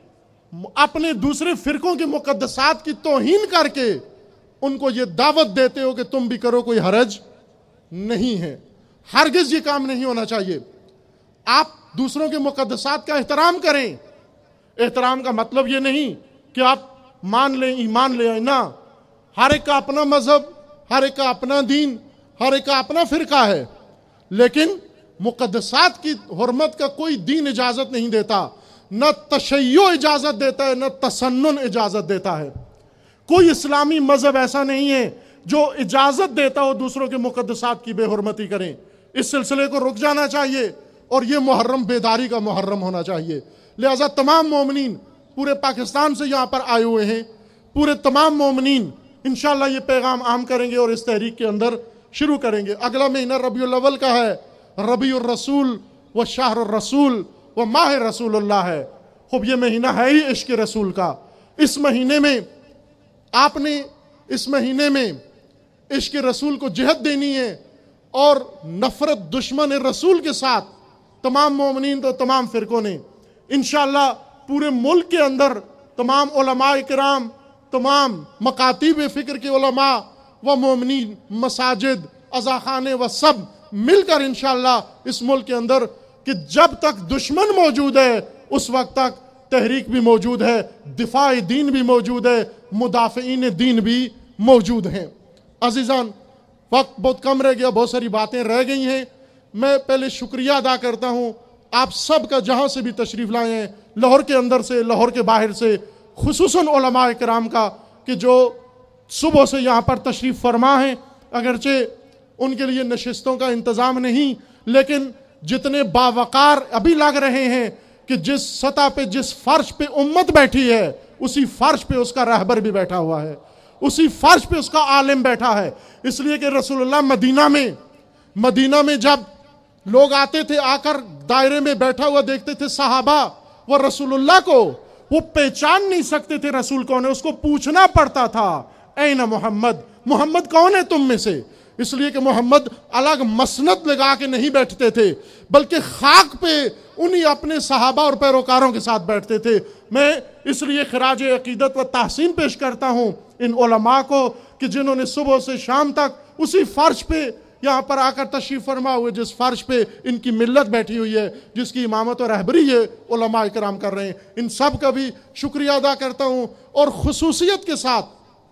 اپنے دوسرے فرقوں کے مقدسات کی توہین کر کے ان کو یہ دعوت دیتے ہو کہ تم بھی کرو, کوئی حرج نہیں ہے. ہرگز یہ کام نہیں ہونا چاہیے. آپ دوسروں کے مقدسات کا احترام کریں. احترام کا مطلب یہ نہیں کہ آپ مان لیں, ایمان لیں, نہ. ہر ایک کا اپنا مذہب, ہر ایک کا اپنا دین, ہر ایک کا اپنا فرقہ ہے, لیکن مقدسات کی حرمت کا کوئی دین اجازت نہیں دیتا, نہ تشیع اجازت دیتا ہے, نہ تسنن اجازت دیتا ہے. کوئی اسلامی مذہب ایسا نہیں ہے جو اجازت دیتا ہو دوسروں کے مقدسات کی بے حرمتی کریں. اس سلسلے کو رک جانا چاہیے, اور یہ محرم بیداری کا محرم ہونا چاہیے. لہذا تمام مومنین پورے پاکستان سے یہاں پر آئے ہوئے ہیں, پورے تمام مومنین انشاءاللہ یہ پیغام عام کریں گے اور اس تحریک کے اندر شروع کریں گے. اگلا مہینہ ربیع الاول کا ہے, ربیع الرسول و شہر الرسول و ماہ رسول اللہ ہے. خوب یہ مہینہ ہے ہی عشق رسول کا. اس مہینے میں آپ نے اس مہینے میں عشق رسول کو جہت دینی ہے, اور نفرت دشمن رسول کے ساتھ تمام مومنین تو تمام فرقوں نے انشاءاللہ پورے ملک کے اندر تمام علماء کرام, تمام مکاتیب فکر کے علماء و مومنین, مساجد, عزاخانے و سب مل کر انشاءاللہ اس ملک کے اندر, کہ جب تک دشمن موجود ہے اس وقت تک تحریک بھی موجود ہے, دفاع دین بھی موجود ہے, مدافعین دین بھی موجود ہیں. عزیزان, وقت بہت کم رہ گیا, بہت ساری باتیں رہ گئی ہیں. میں پہلے شکریہ ادا کرتا ہوں آپ سب کا, جہاں سے بھی تشریف لائے ہیں, لاہور کے اندر سے, لاہور کے باہر سے, خصوصاً علماء کرام کا کہ جو صبح سے یہاں پر تشریف فرما ہیں. اگرچہ ان کے لیے نشستوں کا انتظام نہیں, لیکن جتنے باوقار ابھی لگ رہے ہیں کہ جس سطح پہ, جس فرش پہ امت بیٹھی ہے, اسی فرش پہ اس کا رہبر بھی بیٹھا ہوا ہے, اسی فرش پہ اس کا عالم بیٹھا ہے. اس لیے کہ رسول اللہ مدینہ میں مدینہ میں جب لوگ آتے تھے, آ کر دائرے میں بیٹھا ہوا دیکھتے تھے صحابہ, وہ رسول اللہ کو وہ پہچان نہیں سکتے تھے رسول کون ہے. اس کو پوچھنا پڑتا تھا, این محمد, محمد کون ہے تم میں سے؟ اس لیے کہ محمد الگ مسند لگا کے نہیں بیٹھتے تھے, بلکہ خاک پہ انہی اپنے صحابہ اور پیروکاروں کے ساتھ بیٹھتے تھے. میں اس لیے خراج عقیدت و تحسین پیش کرتا ہوں ان علماء کو کہ جنہوں نے صبح سے شام تک اسی فرش پہ یہاں پر آ کر تشریف فرما ہوئے, جس فرش پہ ان کی ملت بیٹھی ہوئی ہے, جس کی امامت و رہبری یہ علماء کرام کر رہے ہیں. ان سب کا بھی شکریہ ادا کرتا ہوں. اور خصوصیت کے ساتھ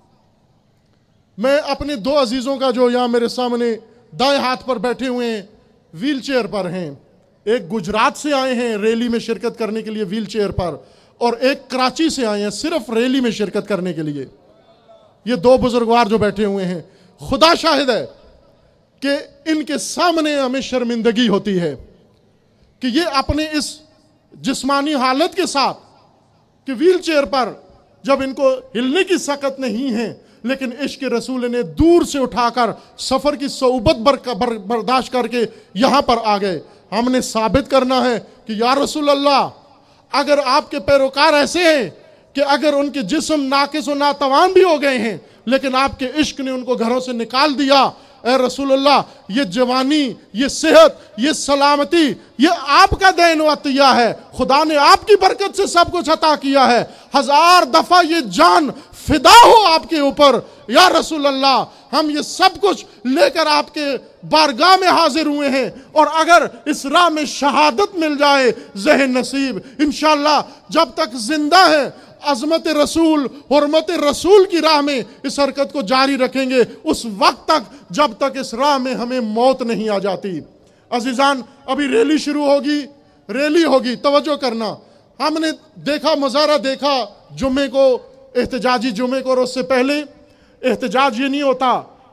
میں اپنے دو عزیزوں کا, جو یہاں میرے سامنے دائیں ہاتھ پر بیٹھے ہوئے ہیں, ویل چیئر پر ہیں. ایک گجرات سے آئے ہیں ریلی میں شرکت کرنے کے لیے ویل چیئر پر, اور ایک کراچی سے آئے ہیں صرف ریلی میں شرکت کرنے کے لیے. یہ دو بزرگوار جو بیٹھے ہوئے ہیں, خدا شاہد ہے کہ ان کے سامنے ہمیں شرمندگی ہوتی ہے کہ یہ اپنے اس جسمانی حالت کے ساتھ کہ ویل چیئر پر جب ان کو ہلنے کی سکت نہیں ہے, لیکن عشق رسول نے دور سے اٹھا کر سفر کی صعوبت برداشت کر کے یہاں پر آ گئے. ہم نے ثابت کرنا ہے کہ یا رسول اللہ, اگر آپ کے پیروکار ایسے ہیں کہ اگر ان کے جسم ناقص و ناتوان بھی ہو گئے ہیں, لیکن آپ کے عشق نے ان کو گھروں سے نکال دیا, اے رسول اللہ, یہ جوانی, یہ صحت, یہ سلامتی, یہ آپ کا دین و عطیہ ہے. خدا نے آپ کی برکت سے سب کچھ عطا کیا ہے. ہزار دفعہ یہ جان فدا ہو آپ کے اوپر یا رسول اللہ. ہم یہ سب کچھ لے کر آپ کے بارگاہ میں حاضر ہوئے ہیں, اور اگر اس راہ میں شہادت مل جائے ذہن نصیب, انشاءاللہ جب تک زندہ ہے عظمت رسول, حرمت رسول کی راہ میں اس حرکت کو جاری رکھیں گے اس وقت تک جب تک اس راہ میں ہمیں موت نہیں آ جاتی. عزیزان, ابھی ریلی شروع ہوگی, ریلی ہوگی, توجہ کرنا. ہم نے دیکھا, مظاہرہ دیکھا جمعے کو, احتجاجی جمعے کو, اور اس سے پہلے احتجاج یہ نہیں ہوتا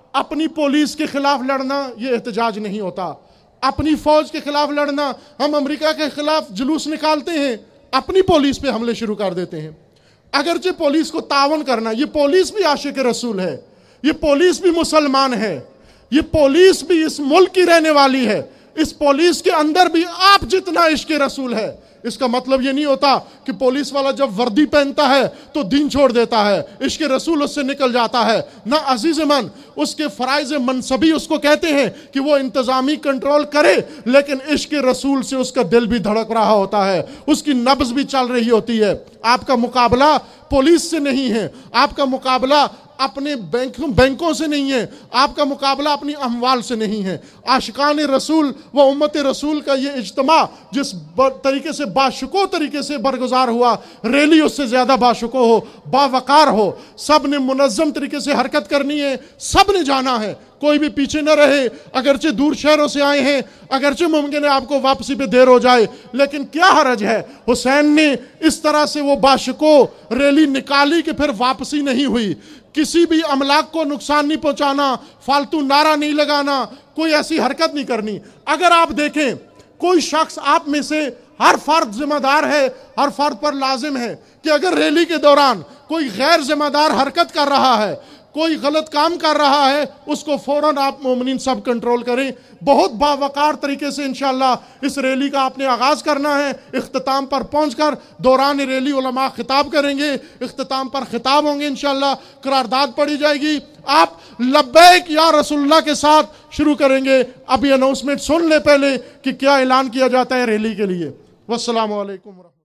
اپنی پولیس کے خلاف لڑنا یہ احتجاج نہیں ہوتا. اپنی فوج کے خلاف لڑنا، ہم امریکہ کے خلاف جلوس نکالتے ہیں، اپنی پولیس پہ حملے شروع کر دیتے ہیں. اگرچہ پولیس کو تعاون کرنا، یہ پولیس بھی عاشق رسول ہے، یہ پولیس بھی مسلمان ہے، یہ پولیس بھی اس ملک کی رہنے والی ہے، اس پولیس کے اندر بھی آپ جتنا عشق رسول ہے. اس کا مطلب یہ نہیں ہوتا کہ پولیس والا جب وردی پہنتا ہے تو دین چھوڑ دیتا ہے، عشق رسول اس سے نکل جاتا ہے. نہ عزیز من، اس کے فرائض منصبی اس کو کہتے ہیں کہ وہ انتظامی کنٹرول کرے، لیکن عشق رسول سے اس کا دل بھی دھڑک رہا ہوتا ہے، اس کی نبض بھی چل رہی ہوتی ہے. آپ کا مقابلہ پولیس سے نہیں ہے، آپ کا مقابلہ اپنے بینکوں بینکوں سے نہیں ہے، آپ کا مقابلہ اپنی اموال سے نہیں ہے. عاشقان رسول و امت رسول کا یہ اجتماع جس طریقے سے باشکوہ طریقے سے برگزار ہوا، ریلی اس سے زیادہ باشکوہ ہو، باوقار ہو. سب نے منظم طریقے سے حرکت کرنی ہے، سب نے جانا ہے، کوئی بھی پیچھے نہ رہے. اگرچہ دور شہروں سے آئے ہیں، اگرچہ ممکن ہے آپ کو واپسی پہ دیر ہو جائے، لیکن کیا حرج ہے؟ حسین نے اس طرح سے وہ باشکوہ ریلی نکالی کہ پھر واپسی نہیں ہوئی. کسی بھی املاک کو نقصان نہیں پہنچانا، فالتو نعرہ نہیں لگانا، کوئی ایسی حرکت نہیں کرنی. اگر آپ دیکھیں کوئی شخص آپ میں سے، ہر فرد ذمہ دار ہے، ہر فرد پر لازم ہے کہ اگر ریلی کے دوران کوئی غیر ذمہ دار حرکت کر رہا ہے، کوئی غلط کام کر رہا ہے، اس کو فوراً آپ مومنین سب کنٹرول کریں. بہت باوقار طریقے سے انشاءاللہ اس ریلی کا آپ نے آغاز کرنا ہے. اختتام پر پہنچ کر دوران ریلی علماء خطاب کریں گے، اختتام پر خطاب ہوں گے انشاءاللہ، قرارداد پڑھی جائے گی. آپ لبیک یا رسول اللہ کے ساتھ شروع کریں گے. اب یہ اناؤنسمنٹ سن لے پہلے کہ کیا اعلان کیا جاتا ہے ریلی کے لیے. والسلام علیکم ورحمۃ اللہ.